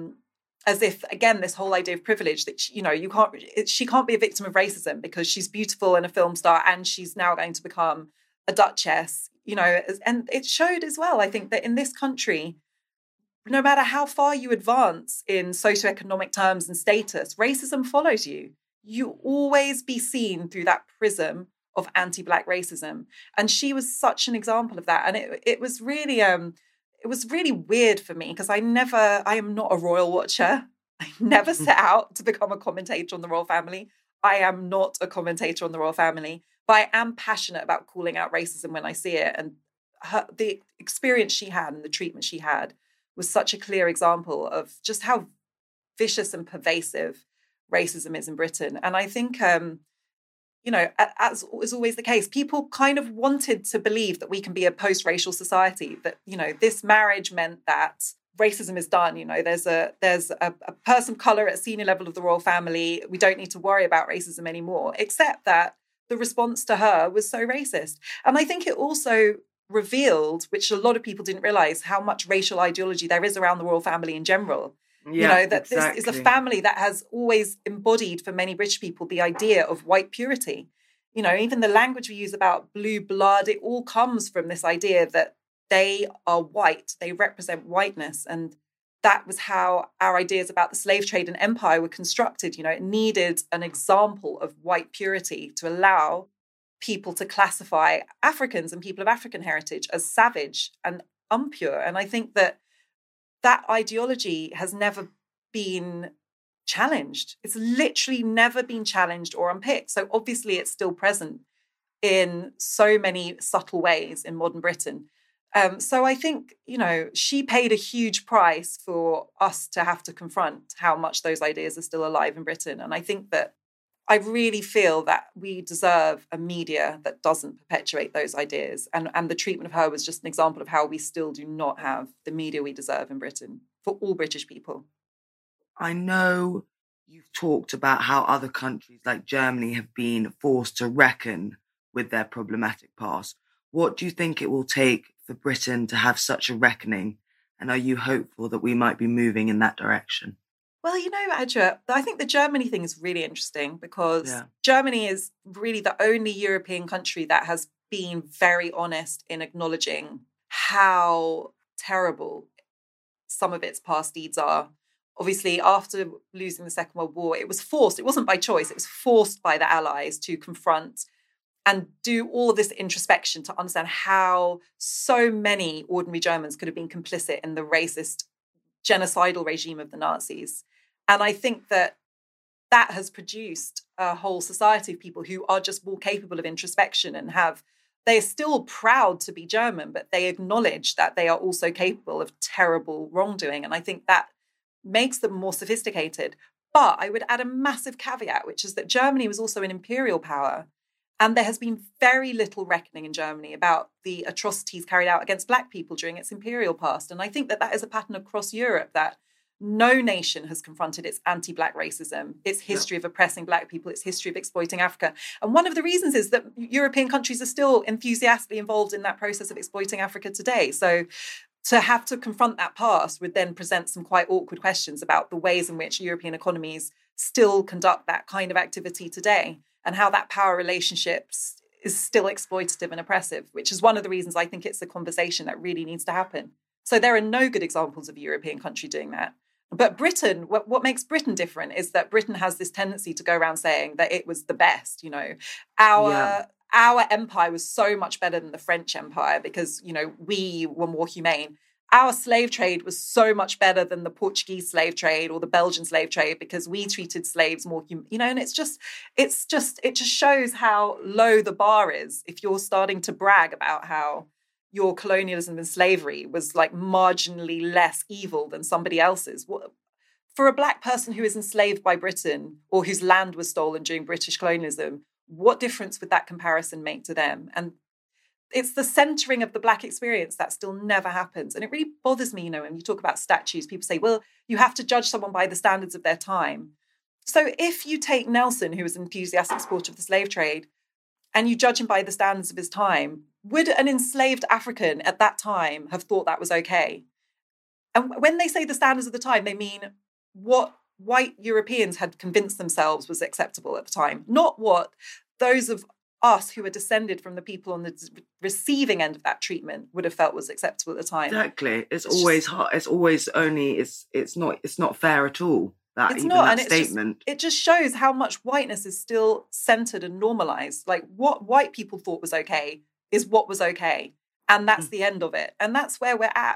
as if, again, this whole idea of privilege that, she can't be a victim of racism because she's beautiful and a film star and she's now going to become a duchess, and it showed as well, I think, that in this country, no matter how far you advance in socioeconomic terms and status, racism follows you. You always be seen through that prism of anti-Black racism. And she was such an example of that. And it was really weird for me because I am not a royal watcher. I never set out to become a commentator on the royal family. I am not a commentator on the royal family, but I am passionate about calling out racism when I see it. And the experience she had and the treatment she had was such a clear example of just how vicious and pervasive racism is in Britain. And I think, as is always the case, people kind of wanted to believe that we can be a post-racial society, that, this marriage meant that racism is done. There's a person of colour at senior level of the royal family. We don't need to worry about racism anymore, except that the response to her was so racist. And I think it also revealed, which a lot of people didn't realise, how much racial ideology there is around the royal family in general. Yeah, that exactly. This is a family that has always embodied for many British people the idea of white purity. Even the language we use about blue blood, it all comes from this idea that they are white, they represent whiteness. And that was how our ideas about the slave trade and empire were constructed. It needed an example of white purity to allow people to classify Africans and people of African heritage as savage and impure. And I think that ideology has never been challenged. It's literally never been challenged or unpicked. So obviously it's still present in so many subtle ways in modern Britain. So I think, she paid a huge price for us to have to confront how much those ideas are still alive in Britain. And I think that I really feel that we deserve a media that doesn't perpetuate those ideas. And the treatment of her was just an example of how we still do not have the media we deserve in Britain for all British people. I know you've talked about how other countries like Germany have been forced to reckon with their problematic past. What do you think it will take for Britain to have such a reckoning? And are you hopeful that we might be moving in that direction? Well, Adja, I think the Germany thing is really interesting because Germany is really the only European country that has been very honest in acknowledging how terrible some of its past deeds are. Obviously, after losing the Second World War, it was forced. It wasn't by choice. It was forced by the Allies to confront and do all of this introspection to understand how so many ordinary Germans could have been complicit in the racist, genocidal regime of the Nazis. And I think that has produced a whole society of people who are just more capable of introspection and they're still proud to be German, but they acknowledge that they are also capable of terrible wrongdoing. And I think that makes them more sophisticated. But I would add a massive caveat, which is that Germany was also an imperial power. And there has been very little reckoning in Germany about the atrocities carried out against Black people during its imperial past. And I think that is a pattern across Europe, that no nation has confronted its anti-Black racism, its history of oppressing Black people, its history of exploiting Africa. And one of the reasons is that European countries are still enthusiastically involved in that process of exploiting Africa today. So to have to confront that past would then present some quite awkward questions about the ways in which European economies still conduct that kind of activity today, and how that power relationships is still exploitative and oppressive, which is one of the reasons I think it's a conversation that really needs to happen. So there are no good examples of a European country doing that. But Britain, what makes Britain different is that Britain has this tendency to go around saying that it was the best. Our empire was so much better than the French Empire because, we were more humane. Our slave trade was so much better than the Portuguese slave trade or the Belgian slave trade because we treated slaves more, and it just shows how low the bar is if you're starting to brag about how your colonialism and slavery was like marginally less evil than somebody else's. For a Black person who is enslaved by Britain or whose land was stolen during British colonialism, what difference would that comparison make to them? And it's the centering of the Black experience that still never happens. And it really bothers me, when you talk about statues, people say, well, you have to judge someone by the standards of their time. So if you take Nelson, who was an enthusiastic supporter of the slave trade, and you judge him by the standards of his time, would an enslaved African at that time have thought that was okay? And when they say the standards of the time, they mean what white Europeans had convinced themselves was acceptable at the time, not what those of us who are descended from the people on the receiving end of that treatment would have felt was acceptable at the time. Exactly. It's always hard. It's always only, it's not fair at all. That statement. It just shows how much whiteness is still centered and normalized. Like what white people thought was okay is what was okay. And that's the end of it. And that's where we're at.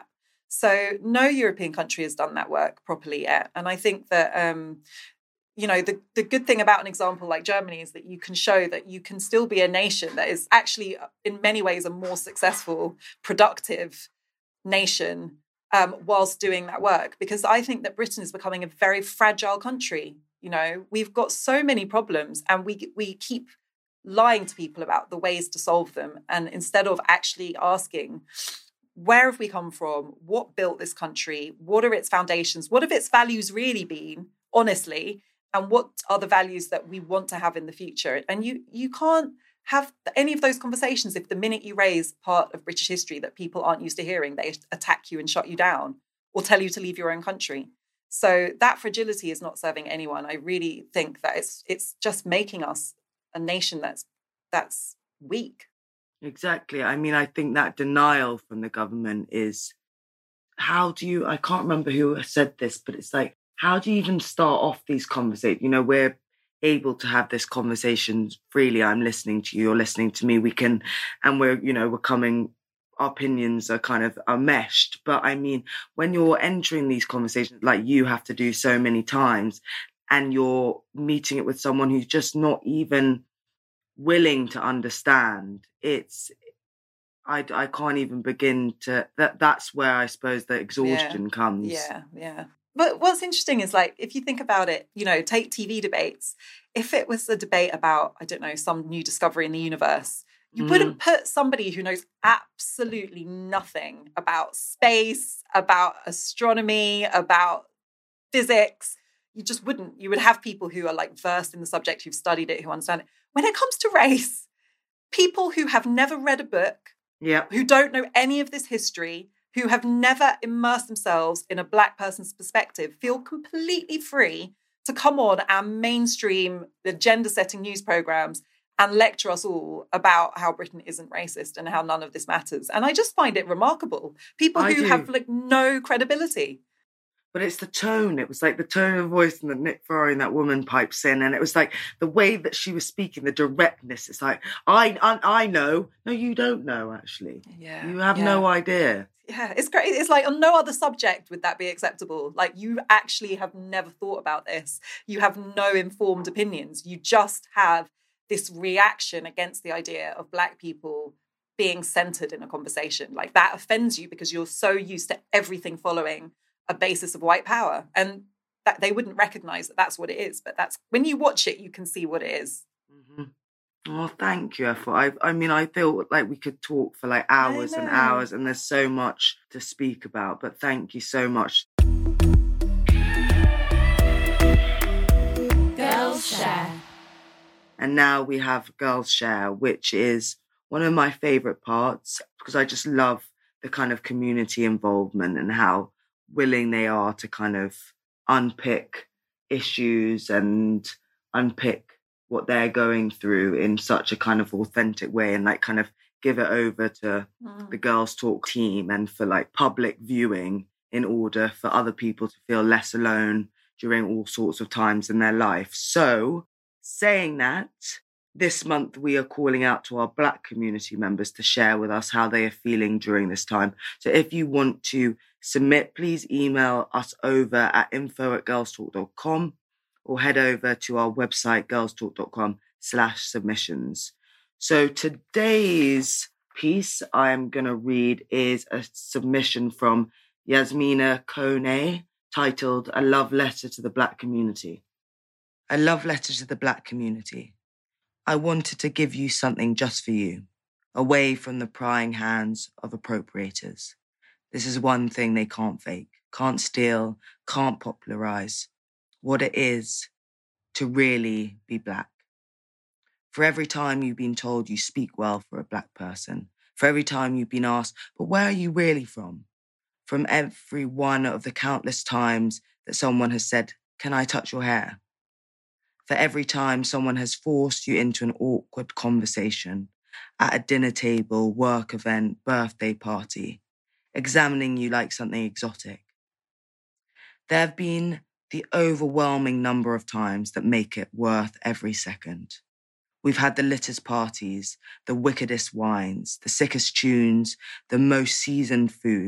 So no European country has done that work properly yet. And I think that, the good thing about an example like Germany is that you can show that you can still be a nation that is actually, in many ways, a more successful, productive nation whilst doing that work. Because I think that Britain is becoming a very fragile country. We've got so many problems, and we keep lying to people about the ways to solve them. And instead of actually asking, where have we come from? What built this country? What are its foundations? What have its values really been, honestly? And what are the values that we want to have in the future? And you can't have any of those conversations if the minute you raise part of British history that people aren't used to hearing, they attack you and shut you down or tell you to leave your own country. So that fragility is not serving anyone. I really think that it's just making us a nation that's weak. Exactly. I mean, I think that denial from the government is, I can't remember who said this, but it's like, how do you even start off these conversations? We're able to have this conversation freely. I'm listening to you, you're listening to me. We can, and we're coming, our opinions are meshed. But I mean, when you're entering these conversations, like you have to do so many times, and you're meeting it with someone who's just not even willing to understand, I can't even begin to, that's where I suppose the exhaustion comes. Yeah. But what's interesting is, like, if you think about it, take TV debates. If it was a debate about, I don't know, some new discovery in the universe, you wouldn't put somebody who knows absolutely nothing about space, about astronomy, about physics. You just wouldn't. You would have people who are like versed in the subject, who've studied it, who understand it. When it comes to race, people who have never read a book, who don't know any of this history, who have never immersed themselves in a Black person's perspective, feel completely free to come on our mainstream agenda-setting news programs and lecture us all about how Britain isn't racist and how none of this matters. And I just find it remarkable. People who have no credibility. But it's the tone. It was like the tone of voice and the Nick Fury and that woman pipes in. And it was like the way that she was speaking, the directness. It's like, I know. No, you don't know, actually. Yeah. You have no idea. Yeah, it's great. It's like, on no other subject would that be acceptable. Like, you actually have never thought about this. You have no informed opinions. You just have this reaction against the idea of Black people being centered in a conversation. Like, that offends you because you're so used to everything following a basis of white power, and that they wouldn't recognize that that's what it is. But that's, when you watch it, you can see what it is. Mm-hmm. Oh, thank you. I feel like we could talk for like hours and hours, and there's so much to speak about, but thank you so much. Girls Share. And now we have Girls Share, which is one of my favorite parts, because I just love the kind of community involvement and how willing they are to kind of unpick issues and unpick what they're going through in such a kind of authentic way, and like kind of give it over to the Girls Talk team and for like public viewing, in order for other people to feel less alone during all sorts of times in their life. So, saying that, this month we are calling out to our Black community members to share with us how they are feeling during this time. So if you want to submit, please email us over at info@girlstalk.com or head over to our website, girlstalk.com/submissions. So today's piece I'm going to read is a submission from Yasmina Kone titled A Love Letter to the Black Community. A love letter to the Black community. I wanted to give you something just for you, away from the prying hands of appropriators. This is one thing they can't fake, can't steal, can't popularize. What it is to really be Black. For every time you've been told you speak well for a Black person, for every time you've been asked, but where are you really from? From every one of the countless times that someone has said, can I touch your hair? For every time someone has forced you into an awkward conversation at a dinner table, work event, birthday party, examining you like something exotic. There have been the overwhelming number of times that make it worth every second. We've had the littest parties, the wickedest wines, the sickest tunes, the most seasoned food,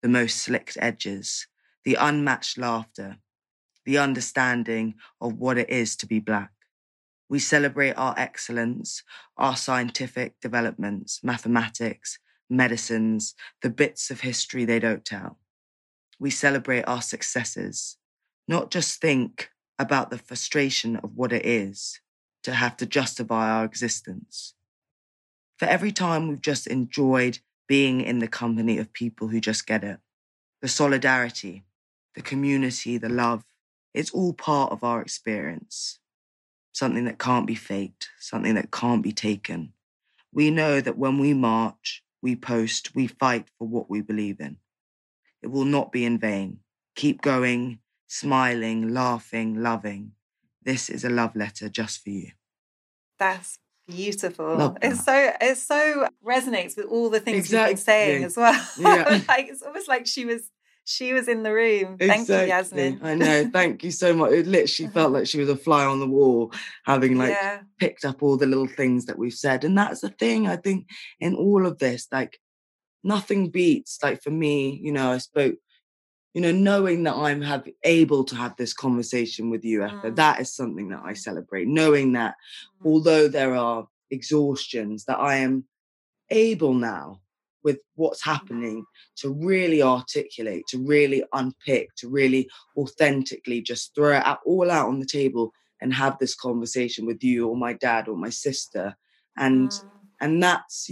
the most slicked edges, the unmatched laughter, the understanding of what it is to be Black. We celebrate our excellence, our scientific developments, mathematics, medicines, the bits of history they don't tell. We celebrate our successes, not just think about the frustration of what it is to have to justify our existence. For every time we've just enjoyed being in the company of people who just get it, the solidarity, the community, the love, it's all part of our experience. Something that can't be faked, something that can't be taken. We know that when we march, we post, we fight for what we believe in. It will not be in vain. Keep going, smiling, laughing, loving. This is a love letter just for you. That's beautiful. Love that. It so resonates with all the things Exactly. you've been saying as well. Yeah. Like it's almost like she was in the room. Thank you, Yasmin. I know. Thank you so much. It literally felt like she was a fly on the wall, having picked up all the little things that we've said. And that's the thing, I think, in all of this, like nothing beats, like for me, I spoke, knowing that I'm able to have this conversation with you, Effa, that is something that I celebrate. Knowing that although there are exhaustions, that I am able now with what's happening to really articulate, to really unpick, to really authentically just throw it all out on the table and have this conversation with you or my dad or my sister. And that's,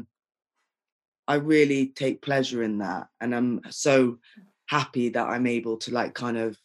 I really take pleasure in that. And I'm so happy that I'm able to kind of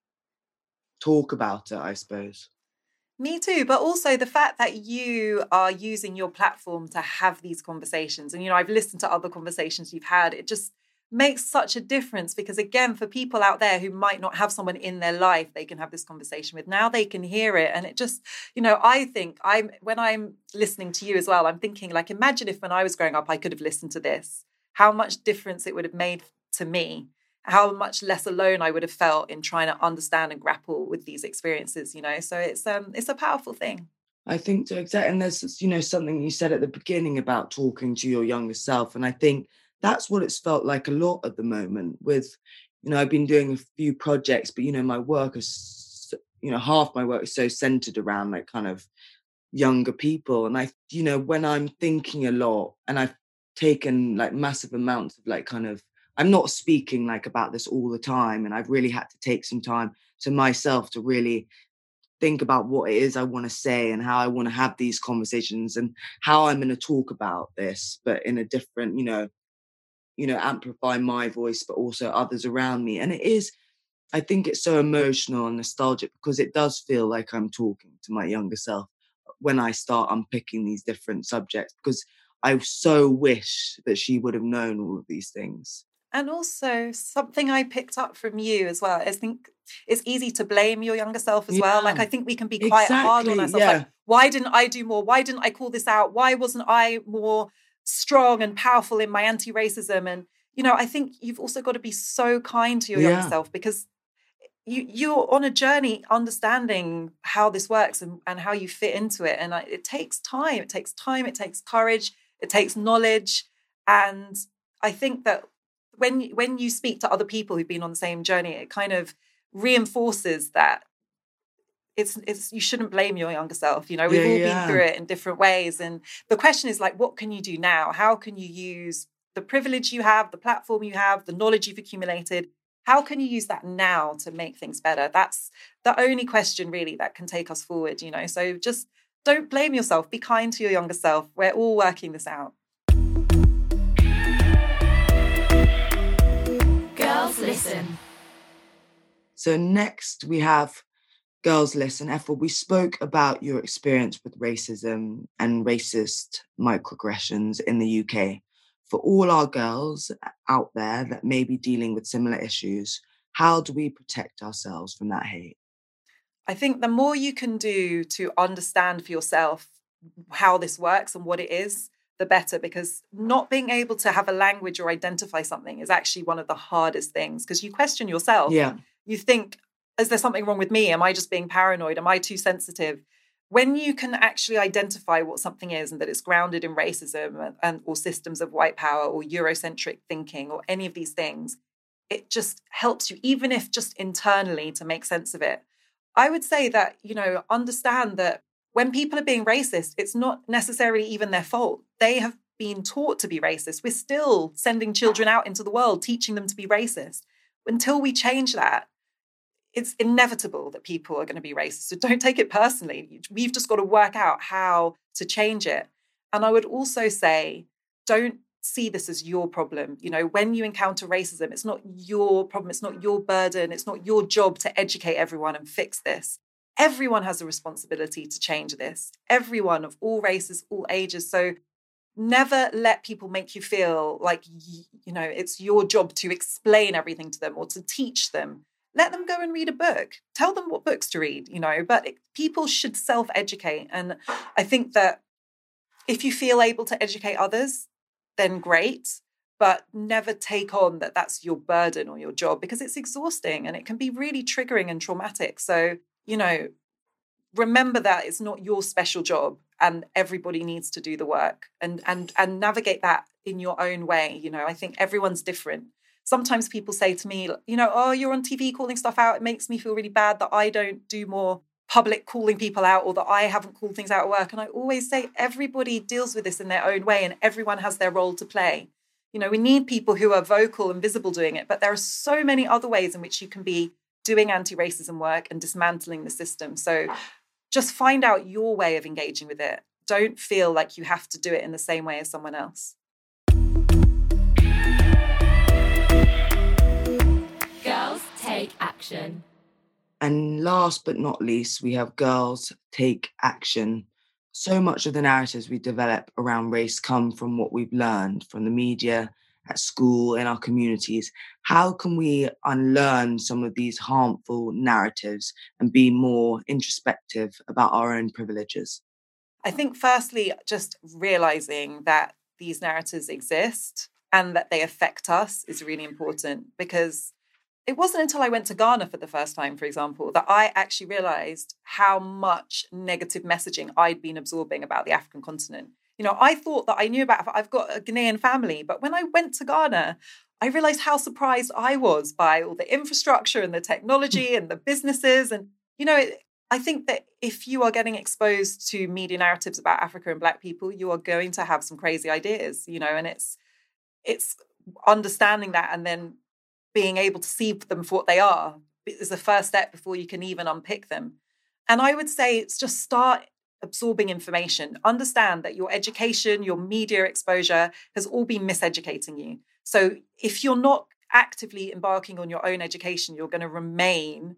talk about it, I suppose. Me too, but also the fact that you are using your platform to have these conversations. And, I've listened to other conversations you've had. It just makes such a difference because, again, for people out there who might not have someone in their life they can have this conversation with, now they can hear it. And it just, I think when I'm listening to you as well, I'm thinking imagine if when I was growing up, I could have listened to this, how much difference it would have made to me. How much less alone I would have felt in trying to understand and grapple with these experiences, So it's a powerful thing. I think so, exactly. And there's, something you said at the beginning about talking to your younger self. And I think that's what it's felt like a lot at the moment with, I've been doing a few projects, but, my work is, half my work is so centered around kind of younger people. And I, when I'm thinking a lot and I've taken massive amounts of kind of, I'm not speaking about this all the time. And I've really had to take some time to myself to really think about what it is I want to say and how I want to have these conversations and how I'm going to talk about this, but in a different, amplify my voice, but also others around me. And I think it's so emotional and nostalgic because it does feel like I'm talking to my younger self when I start unpicking these different subjects, because I so wish that she would have known all of these things. And also something I picked up from you as well, I think it's easy to blame your younger self as well. I think we can be quite hard on ourselves. Why didn't I do more? Why didn't I call this out? Why wasn't I more strong and powerful in my anti-racism? And, I think you've also got to be so kind to your younger self because you're on a journey understanding how this works and how you fit into it. And it takes time. It takes time. It takes courage. It takes knowledge. And I think that when you speak to other people who've been on the same journey, it kind of reinforces that it's you shouldn't blame your younger self. We've all been through it in different ways. And the question is what can you do now? How can you use the privilege you have, the platform you have, the knowledge you've accumulated? How can you use that now to make things better? That's the only question really that can take us forward, So just don't blame yourself. Be kind to your younger self. We're all working this out. Girls Listen. So next we have Girls Listen. Effa, we spoke about your experience with racism and racist microaggressions in the UK. For all our girls out there that may be dealing with similar issues, how do we protect ourselves from that hate? I think the more you can do to understand for yourself how this works and what it is, the better, because not being able to have a language or identify something is actually one of the hardest things because you question yourself. Yeah. You think, is there something wrong with me? Am I just being paranoid? Am I too sensitive? when you can actually identify what something is and that it's grounded in racism and or systems of white power or Eurocentric thinking or any of these things, it just helps you, even if just internally, to make sense of it. I would say that, understand that when people are being racist, it's not necessarily even their fault. They have been taught to be racist. We're still sending children out into the world, teaching them to be racist. Until we change that, it's inevitable that people are going to be racist. So don't take it personally. We've just got to work out how to change it. And I would also say, don't see this as your problem. When you encounter racism, it's not your problem. It's not your burden. It's not your job to educate everyone and fix this. Everyone has a responsibility to change this. Everyone of all races, all ages. So never let people make you feel like, it's your job to explain everything to them or to teach them. Let them go and read a book. Tell them what books to read, but people should self-educate. And I think that if you feel able to educate others, then great, but never take on that that's your burden or your job, because it's exhausting and it can be really triggering and traumatic. So, remember that it's not your special job and everybody needs to do the work and navigate that in your own way. I think everyone's different. Sometimes people say to me, oh, you're on TV calling stuff out. It makes me feel really bad that I don't do more public calling people out or that I haven't called things out at work. And I always say everybody deals with this in their own way and everyone has their role to play. We need people who are vocal and visible doing it, but there are so many other ways in which you can be doing anti-racism work and dismantling the system. So just find out your way of engaging with it. Don't feel like you have to do it in the same way as someone else. Girls Take Action. And last but not least, we have Girls Take Action. So much of the narratives we develop around race come from what we've learned from the media, at school, in our communities. How can we unlearn some of these harmful narratives and be more introspective about our own privileges? I think firstly, just realizing that these narratives exist and that they affect us is really important, because it wasn't until I went to Ghana for the first time, for example, that I actually realized how much negative messaging I'd been absorbing about the African continent. I thought that I knew about, I've got a Ghanaian family, but when I went to Ghana, I realized how surprised I was by all the infrastructure and the technology and the businesses. And, I think that if you are getting exposed to media narratives about Africa and Black people, you are going to have some crazy ideas, and it's understanding that and then being able to see them for what they are is the first step before you can even unpick them. And I would say it's just start absorbing information. Understand that your education, your media exposure has all been miseducating you. So if you're not actively embarking on your own education, you're going to remain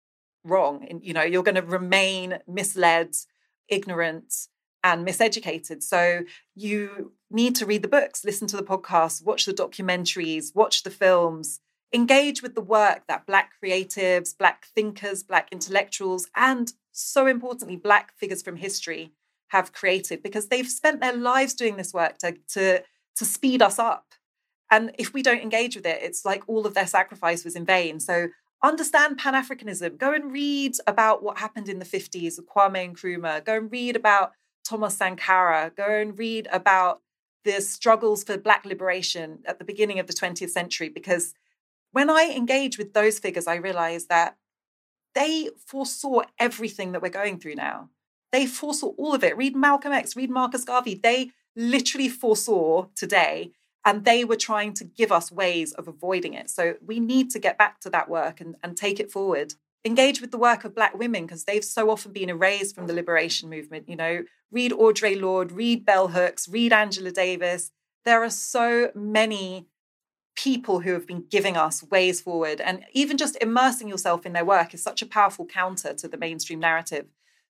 wrong. And, you're going to remain misled, ignorant, and miseducated. So you need to read the books, listen to the podcasts, watch the documentaries, watch the films, engage with the work that Black creatives, Black thinkers, Black intellectuals, and so importantly, Black figures from history have created, because they've spent their lives doing this work to speed us up. And if we don't engage with it, it's like all of their sacrifice was in vain. So understand Pan-Africanism. Go and read about what happened in the 50s with Kwame Nkrumah. Go and read about Thomas Sankara. Go and read about the struggles for Black liberation at the beginning of the 20th century, because when I engage with those figures, I realize that they foresaw everything that we're going through now. They foresaw all of it. Read Malcolm X, read Marcus Garvey. They literally foresaw today, and they were trying to give us ways of avoiding it. So we need to get back to that work and take it forward. Engage with the work of Black women, because they've so often been erased from the liberation movement. Read Audre Lorde, read Bell Hooks, read Angela Davis. There are so many people who have been giving us ways forward, and even just immersing yourself in their work is such a powerful counter to the mainstream narrative.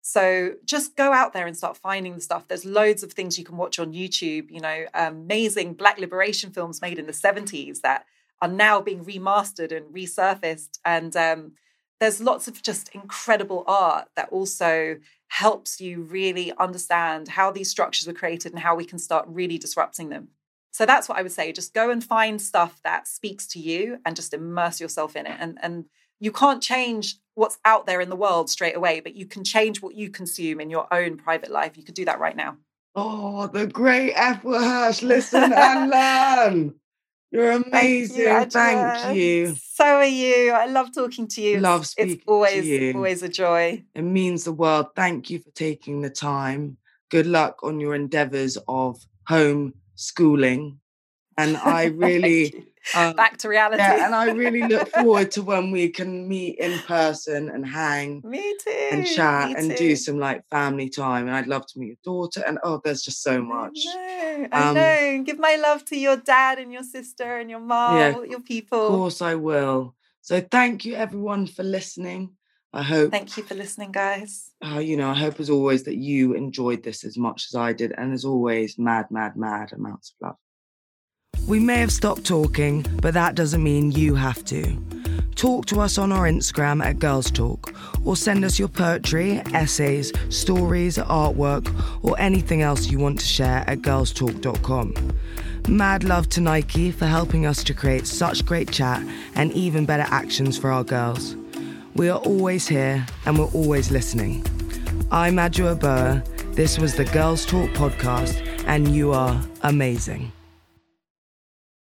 So just go out there and start finding the stuff. There's loads of things you can watch on YouTube, amazing Black liberation films made in the 70s that are now being remastered and resurfaced. And there's lots of just incredible art that also helps you really understand how these structures were created and how we can start really disrupting them. So that's what I would say. Just go and find stuff that speaks to you and just immerse yourself in it. And you can't change what's out there in the world straight away, but you can change what you consume in your own private life. You could do that right now. Oh, the great F-word Hirsch. Listen and learn. You're amazing. Thank you. So are you. I love talking to you. Love speaking to you. It's always a joy. It means the world. Thank you for taking the time. Good luck on your endeavours of home schooling. And I really... back to reality. Yeah, and I really look forward to when we can meet in person and hang. Me too. And chat and do some like family time. And I'd love to meet your daughter. And there's just so much. I know. Give my love to your dad and your sister and your mom, all your people. Of course I will. So thank you everyone for listening. I hope. Thank you for listening, guys. I hope as always that you enjoyed this as much as I did. And as always, mad amounts of love. We may have stopped talking, but that doesn't mean you have to. Talk to us on our Instagram at Girls Talk, or send us your poetry, essays, stories, artwork, or anything else you want to share at girlstalk.com. Mad love to Nike for helping us to create such great chat and even better actions for our girls. We are always here and we're always listening. I'm Adjoa Boa. This was the Girls Talk podcast, and you are amazing.